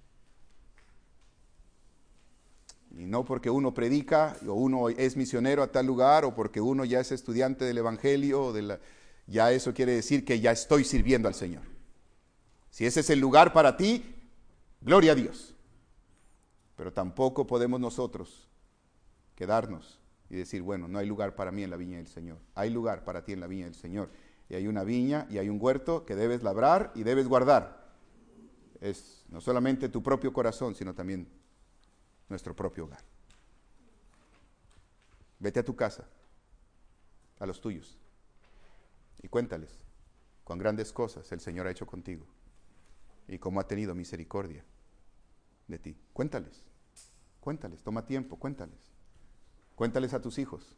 Y no porque uno predica o uno es misionero a tal lugar o porque uno ya es estudiante del Evangelio, ya eso quiere decir que ya estoy sirviendo al Señor. Si ese es el lugar para ti, gloria a Dios. Pero tampoco podemos nosotros quedarnos y decir, bueno, no hay lugar para mí en la viña del Señor. Hay lugar para ti en la viña del Señor. Y hay una viña y hay un huerto que debes labrar y debes guardar. Es no solamente tu propio corazón, sino también nuestro propio hogar. Vete a tu casa, a los tuyos, y cuéntales cuán grandes cosas el Señor ha hecho contigo y cómo ha tenido misericordia de ti. Cuéntales, toma tiempo, cuéntales a tus hijos.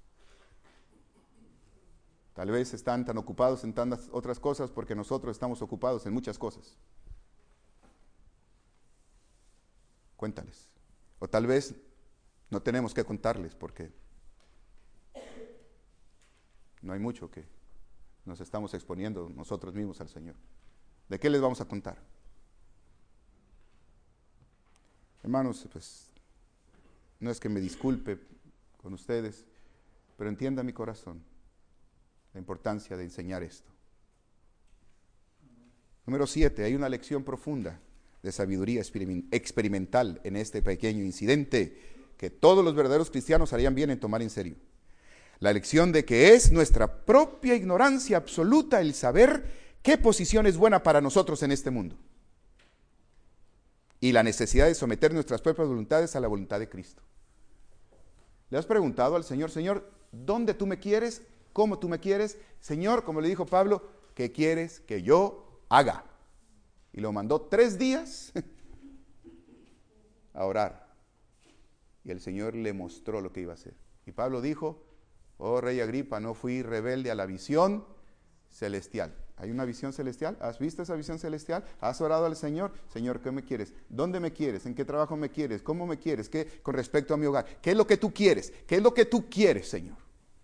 Tal vez están tan ocupados en tantas otras cosas porque nosotros estamos ocupados en muchas cosas. Cuéntales. O tal vez no tenemos que contarles porque no hay mucho que nos estamos exponiendo nosotros mismos al Señor. ¿De qué les vamos a contar? Hermanos, pues no es que me disculpe con ustedes, pero entienda mi corazón la importancia de enseñar esto. Número 7, hay una lección profunda de sabiduría experimental en este pequeño incidente que todos los verdaderos cristianos harían bien en tomar en serio. La lección de que es nuestra propia ignorancia absoluta el saber qué posición es buena para nosotros en este mundo. Y la necesidad de someter nuestras propias voluntades a la voluntad de Cristo. ¿Le has preguntado al Señor, Señor, dónde tú me quieres? ¿Cómo tú me quieres? Señor, como le dijo Pablo, ¿qué quieres que yo haga? Y lo mandó 3 días a orar. Y el Señor le mostró lo que iba a hacer. Y Pablo dijo, oh rey Agripa, no fui rebelde a la visión celestial. ¿Hay una visión celestial? ¿Has visto esa visión celestial? ¿Has orado al Señor? Señor, ¿qué me quieres? ¿Dónde me quieres? ¿En qué trabajo me quieres? ¿Cómo me quieres? ¿Qué con respecto a mi hogar? ¿Qué es lo que tú quieres? ¿Qué es lo que tú quieres, Señor?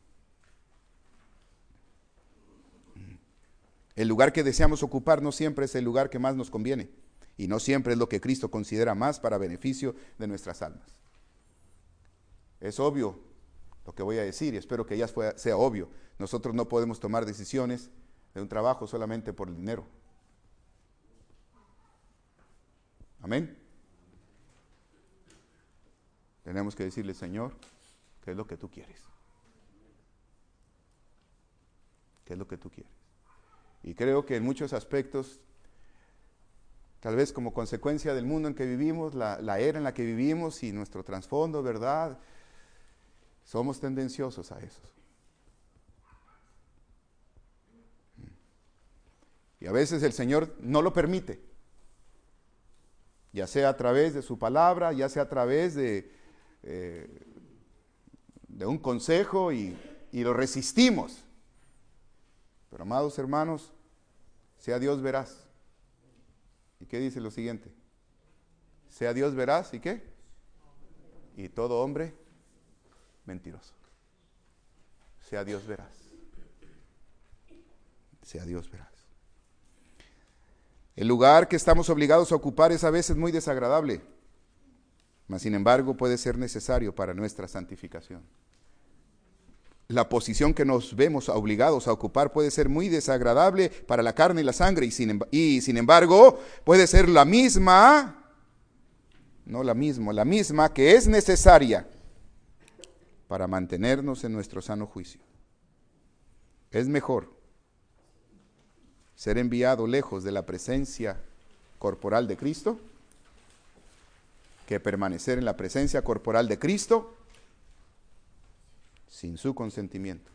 El lugar que deseamos ocupar no siempre es el lugar que más nos conviene. Y no siempre es lo que Cristo considera más para beneficio de nuestras almas. Es obvio lo que voy a decir y espero que ya sea obvio. Nosotros no podemos tomar decisiones de un trabajo solamente por el dinero. Amén. Tenemos que decirle, Señor, ¿qué es lo que tú quieres? ¿Qué es lo que tú quieres? Y creo que en muchos aspectos, tal vez como consecuencia del mundo en que vivimos, la era en la que vivimos y nuestro trasfondo, ¿verdad? Somos tendenciosos a eso. Y a veces el Señor no lo permite, ya sea a través de su palabra, ya sea a través de un consejo y lo resistimos. Pero amados hermanos, sea Dios veraz. ¿Y qué dice lo siguiente? Sea Dios veraz, ¿y qué? Y todo hombre mentiroso. Sea Dios veraz. Sea Dios veraz. El lugar que estamos obligados a ocupar es a veces muy desagradable, mas sin embargo puede ser necesario para nuestra santificación. La posición que nos vemos obligados a ocupar puede ser muy desagradable para la carne y la sangre, y sin embargo puede ser la misma que es necesaria para mantenernos en nuestro sano juicio. Es mejor ser enviado lejos de la presencia corporal de Cristo que permanecer en la presencia corporal de Cristo sin su consentimiento.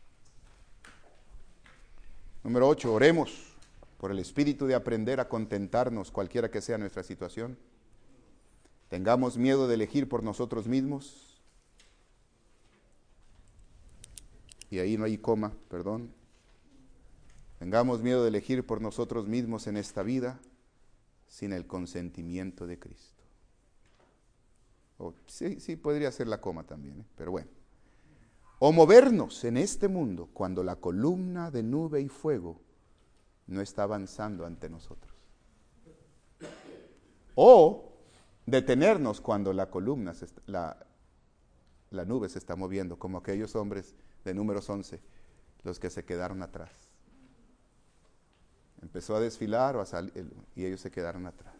Número 8, oremos por el espíritu de aprender a contentarnos cualquiera que sea nuestra situación. Tengamos miedo de elegir por nosotros mismos. Y ahí no hay coma, perdón. Tengamos miedo de elegir por nosotros mismos en esta vida sin el consentimiento de Cristo. Sí, podría ser la coma también, pero bueno. O movernos en este mundo cuando la columna de nube y fuego no está avanzando ante nosotros. O detenernos cuando la columna, la nube se está moviendo, como aquellos hombres de Números 11, los que se quedaron atrás. Empezó a desfilar y ellos se quedaron atrás.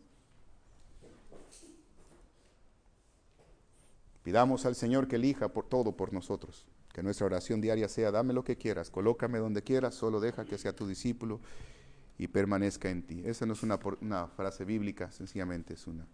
Pidamos al Señor que elija todo por nosotros. Que nuestra oración diaria sea, dame lo que quieras, colócame donde quieras, solo deja que sea tu discípulo y permanezca en ti. Esa no es una frase bíblica, sencillamente es una.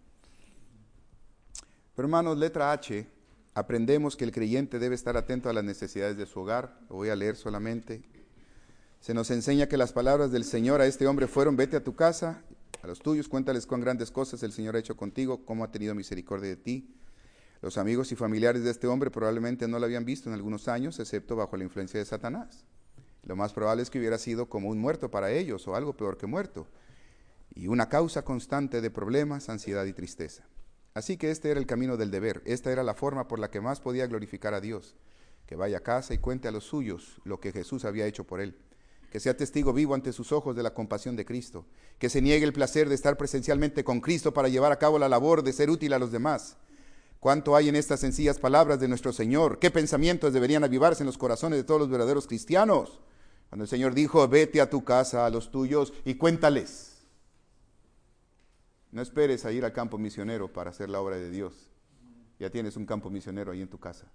Pero hermanos, letra H, aprendemos que el creyente debe estar atento a las necesidades de su hogar. Lo voy a leer solamente. Se nos enseña que las palabras del Señor a este hombre fueron, vete a tu casa, a los tuyos, cuéntales cuán grandes cosas el Señor ha hecho contigo, cómo ha tenido misericordia de ti. Los amigos y familiares de este hombre probablemente no lo habían visto en algunos años, excepto bajo la influencia de Satanás. Lo más probable es que hubiera sido como un muerto para ellos, o algo peor que muerto, y una causa constante de problemas, ansiedad y tristeza. Así que este era el camino del deber, esta era la forma por la que más podía glorificar a Dios, que vaya a casa y cuente a los suyos lo que Jesús había hecho por él, que sea testigo vivo ante sus ojos de la compasión de Cristo, que se niegue el placer de estar presencialmente con Cristo para llevar a cabo la labor de ser útil a los demás. ¿Cuánto hay en estas sencillas palabras de nuestro Señor? ¿Qué pensamientos deberían avivarse en los corazones de todos los verdaderos cristianos? Cuando el Señor dijo, vete a tu casa, a los tuyos, y cuéntales. No esperes a ir al campo misionero para hacer la obra de Dios. Ya tienes un campo misionero ahí en tu casa.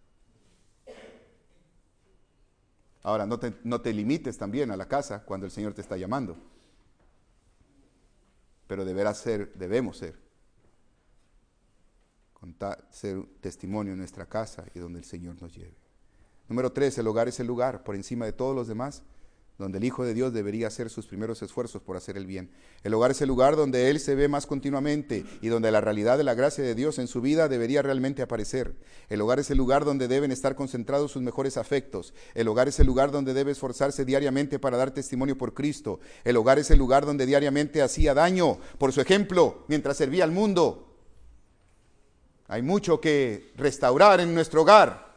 Ahora, no te limites también a la casa cuando el Señor te está llamando. Pero debemos ser testimonio en nuestra casa y donde el Señor nos lleve. Número 3, el hogar es el lugar, por encima de todos los demás, donde el Hijo de Dios debería hacer sus primeros esfuerzos por hacer el bien. El hogar es el lugar donde Él se ve más continuamente y donde la realidad de la gracia de Dios en su vida debería realmente aparecer. El hogar es el lugar donde deben estar concentrados sus mejores afectos. El hogar es el lugar donde debe esforzarse diariamente para dar testimonio por Cristo. El hogar es el lugar donde diariamente hacía daño por su ejemplo mientras servía al mundo. Hay mucho que restaurar en nuestro hogar.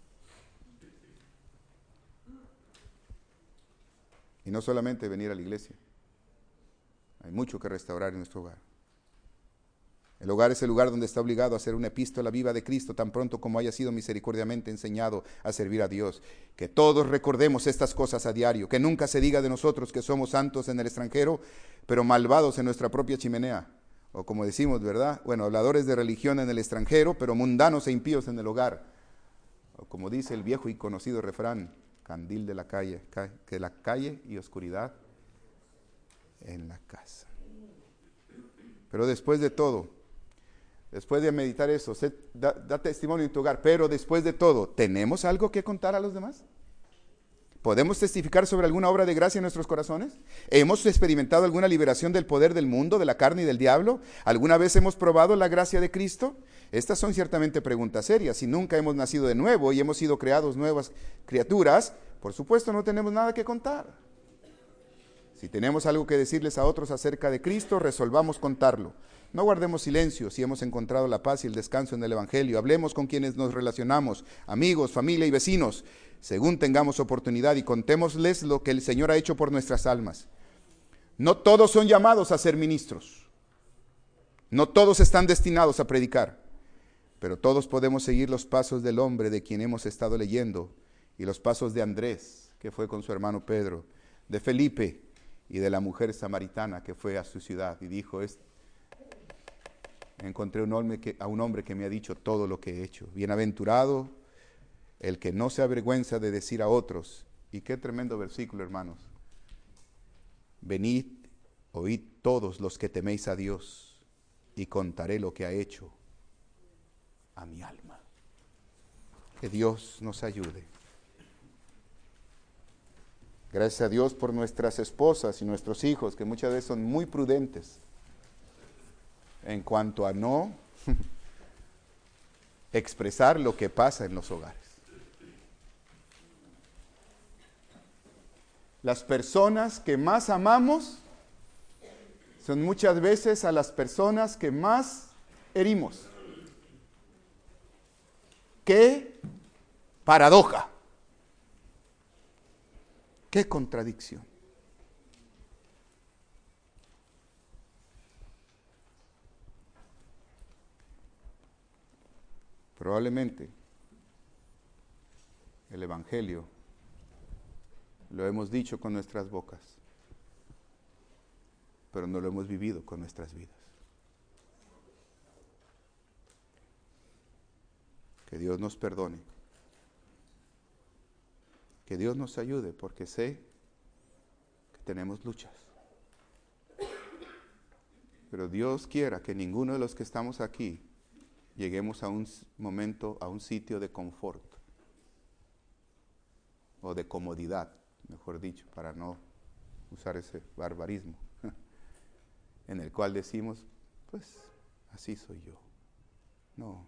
Y no solamente venir a la iglesia. Hay mucho que restaurar en nuestro hogar. El hogar es el lugar donde está obligado a hacer una epístola viva de Cristo tan pronto como haya sido misericordiamente enseñado a servir a Dios. Que todos recordemos estas cosas a diario. Que nunca se diga de nosotros que somos santos en el extranjero, pero malvados en nuestra propia chimenea. O como decimos, ¿verdad? Bueno, habladores de religión en el extranjero, pero mundanos e impíos en el hogar. O como dice el viejo y conocido refrán, candil de la calle, que la calle y oscuridad en la casa. Pero después de todo, después de meditar eso, da testimonio en tu hogar, pero después de todo, ¿tenemos algo que contar a los demás? ¿Podemos testificar sobre alguna obra de gracia en nuestros corazones? ¿Hemos experimentado alguna liberación del poder del mundo, de la carne y del diablo? ¿Alguna vez hemos probado la gracia de Cristo? Estas son ciertamente preguntas serias. Si nunca hemos nacido de nuevo y hemos sido creados nuevas criaturas, por supuesto no tenemos nada que contar. Si tenemos algo que decirles a otros acerca de Cristo, resolvamos contarlo. No guardemos silencio si hemos encontrado la paz y el descanso en el Evangelio. Hablemos con quienes nos relacionamos, amigos, familia y vecinos, según tengamos oportunidad, y contémosles lo que el Señor ha hecho por nuestras almas. No todos son llamados a ser ministros. No todos están destinados a predicar. Pero todos podemos seguir los pasos del hombre de quien hemos estado leyendo, y los pasos de Andrés, que fue con su hermano Pedro, de Felipe y de la mujer samaritana que fue a su ciudad y dijo: encontré a un hombre que me ha dicho todo lo que he hecho. Bienaventurado el que no se avergüenza de decir a otros. Y qué tremendo versículo, hermanos. Venid, oíd todos los que teméis a Dios, y contaré lo que ha hecho a mi alma. Que Dios nos ayude. Gracias a Dios por nuestras esposas y nuestros hijos, que muchas veces son muy prudentes en cuanto a no expresar lo que pasa en los hogares. Las personas que más amamos son muchas veces a las personas que más herimos. ¡Qué paradoja! ¡Qué contradicción! Probablemente el Evangelio lo hemos dicho con nuestras bocas, pero no lo hemos vivido con nuestras vidas. Que Dios nos perdone. Que Dios nos ayude, porque sé que tenemos luchas. Pero Dios quiera que ninguno de los que estamos aquí lleguemos a un momento, a un sitio de confort o de comodidad, mejor dicho, para no usar ese barbarismo, en el cual decimos, pues así soy yo. No,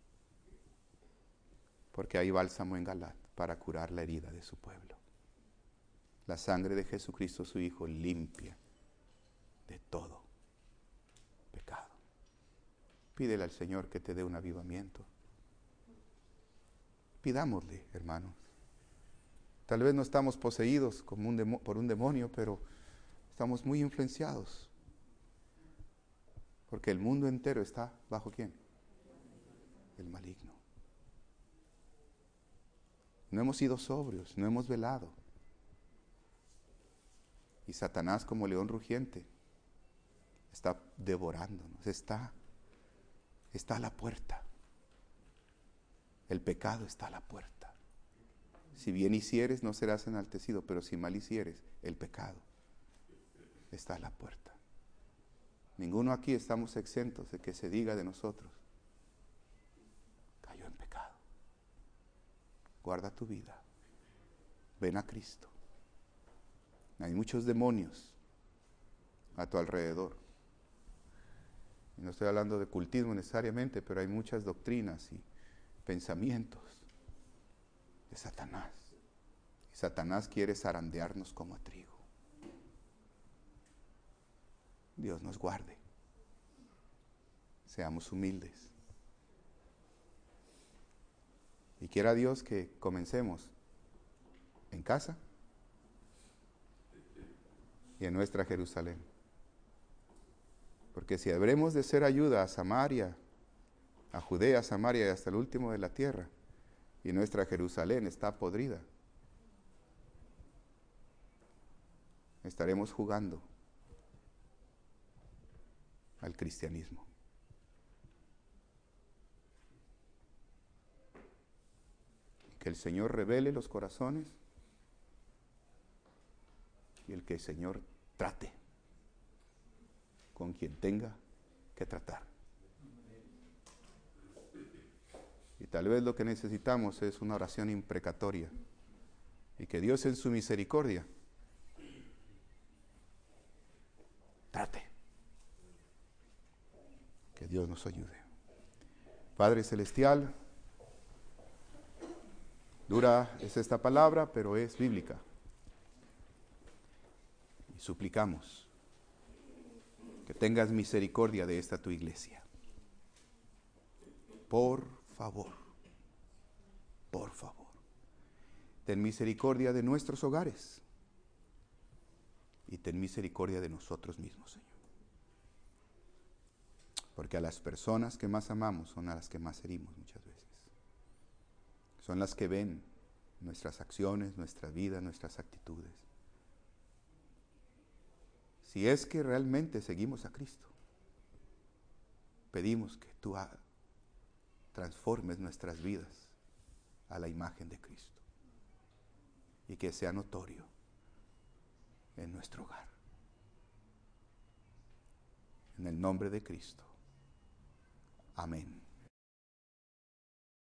porque hay bálsamo en Galat para curar la herida de su pueblo. La sangre de Jesucristo, su Hijo, limpia de todo pecado. Pídele al Señor que te dé un avivamiento. Pidámosle, hermanos. Tal vez no estamos poseídos como por un demonio, pero estamos muy influenciados. Porque el mundo entero está ¿bajo quién? El maligno. No hemos sido sobrios, no hemos velado. Y Satanás, como león rugiente, está devorándonos, está a la puerta. El pecado está a la puerta. Si bien hicieres, no serás enaltecido, pero si mal hicieres, el pecado está a la puerta. Ninguno aquí estamos exentos de que se diga de nosotros: cayó en pecado. Guarda tu vida. Ven a Cristo. Hay muchos demonios a tu alrededor. Y no estoy hablando de cultismo necesariamente, pero hay muchas doctrinas y pensamientos de Satanás. Y Satanás quiere zarandearnos como a trigo. Dios nos guarde. Seamos humildes. Y quiera Dios que comencemos en casa y en nuestra Jerusalén. Porque si habremos de ser ayuda a Samaria, a Judea, Samaria y hasta el último de la tierra, y nuestra Jerusalén está podrida, estaremos jugando al cristianismo. Que el Señor revele los corazones y el que el Señor trate con quien tenga que tratar. Y tal vez lo que necesitamos es una oración imprecatoria y que Dios en su misericordia trate. Que Dios nos ayude. Padre Celestial, dura es esta palabra, pero es bíblica. Y suplicamos que tengas misericordia de esta tu iglesia. Por favor, ten misericordia de nuestros hogares y ten misericordia de nosotros mismos, Señor. Porque a las personas que más amamos son a las que más herimos muchas veces. Son las que ven nuestras acciones, nuestra vida, nuestras actitudes. Si es que realmente seguimos a Cristo, pedimos que tú transformes nuestras vidas a la imagen de Cristo y que sea notorio en nuestro hogar. En el nombre de Cristo. Amén.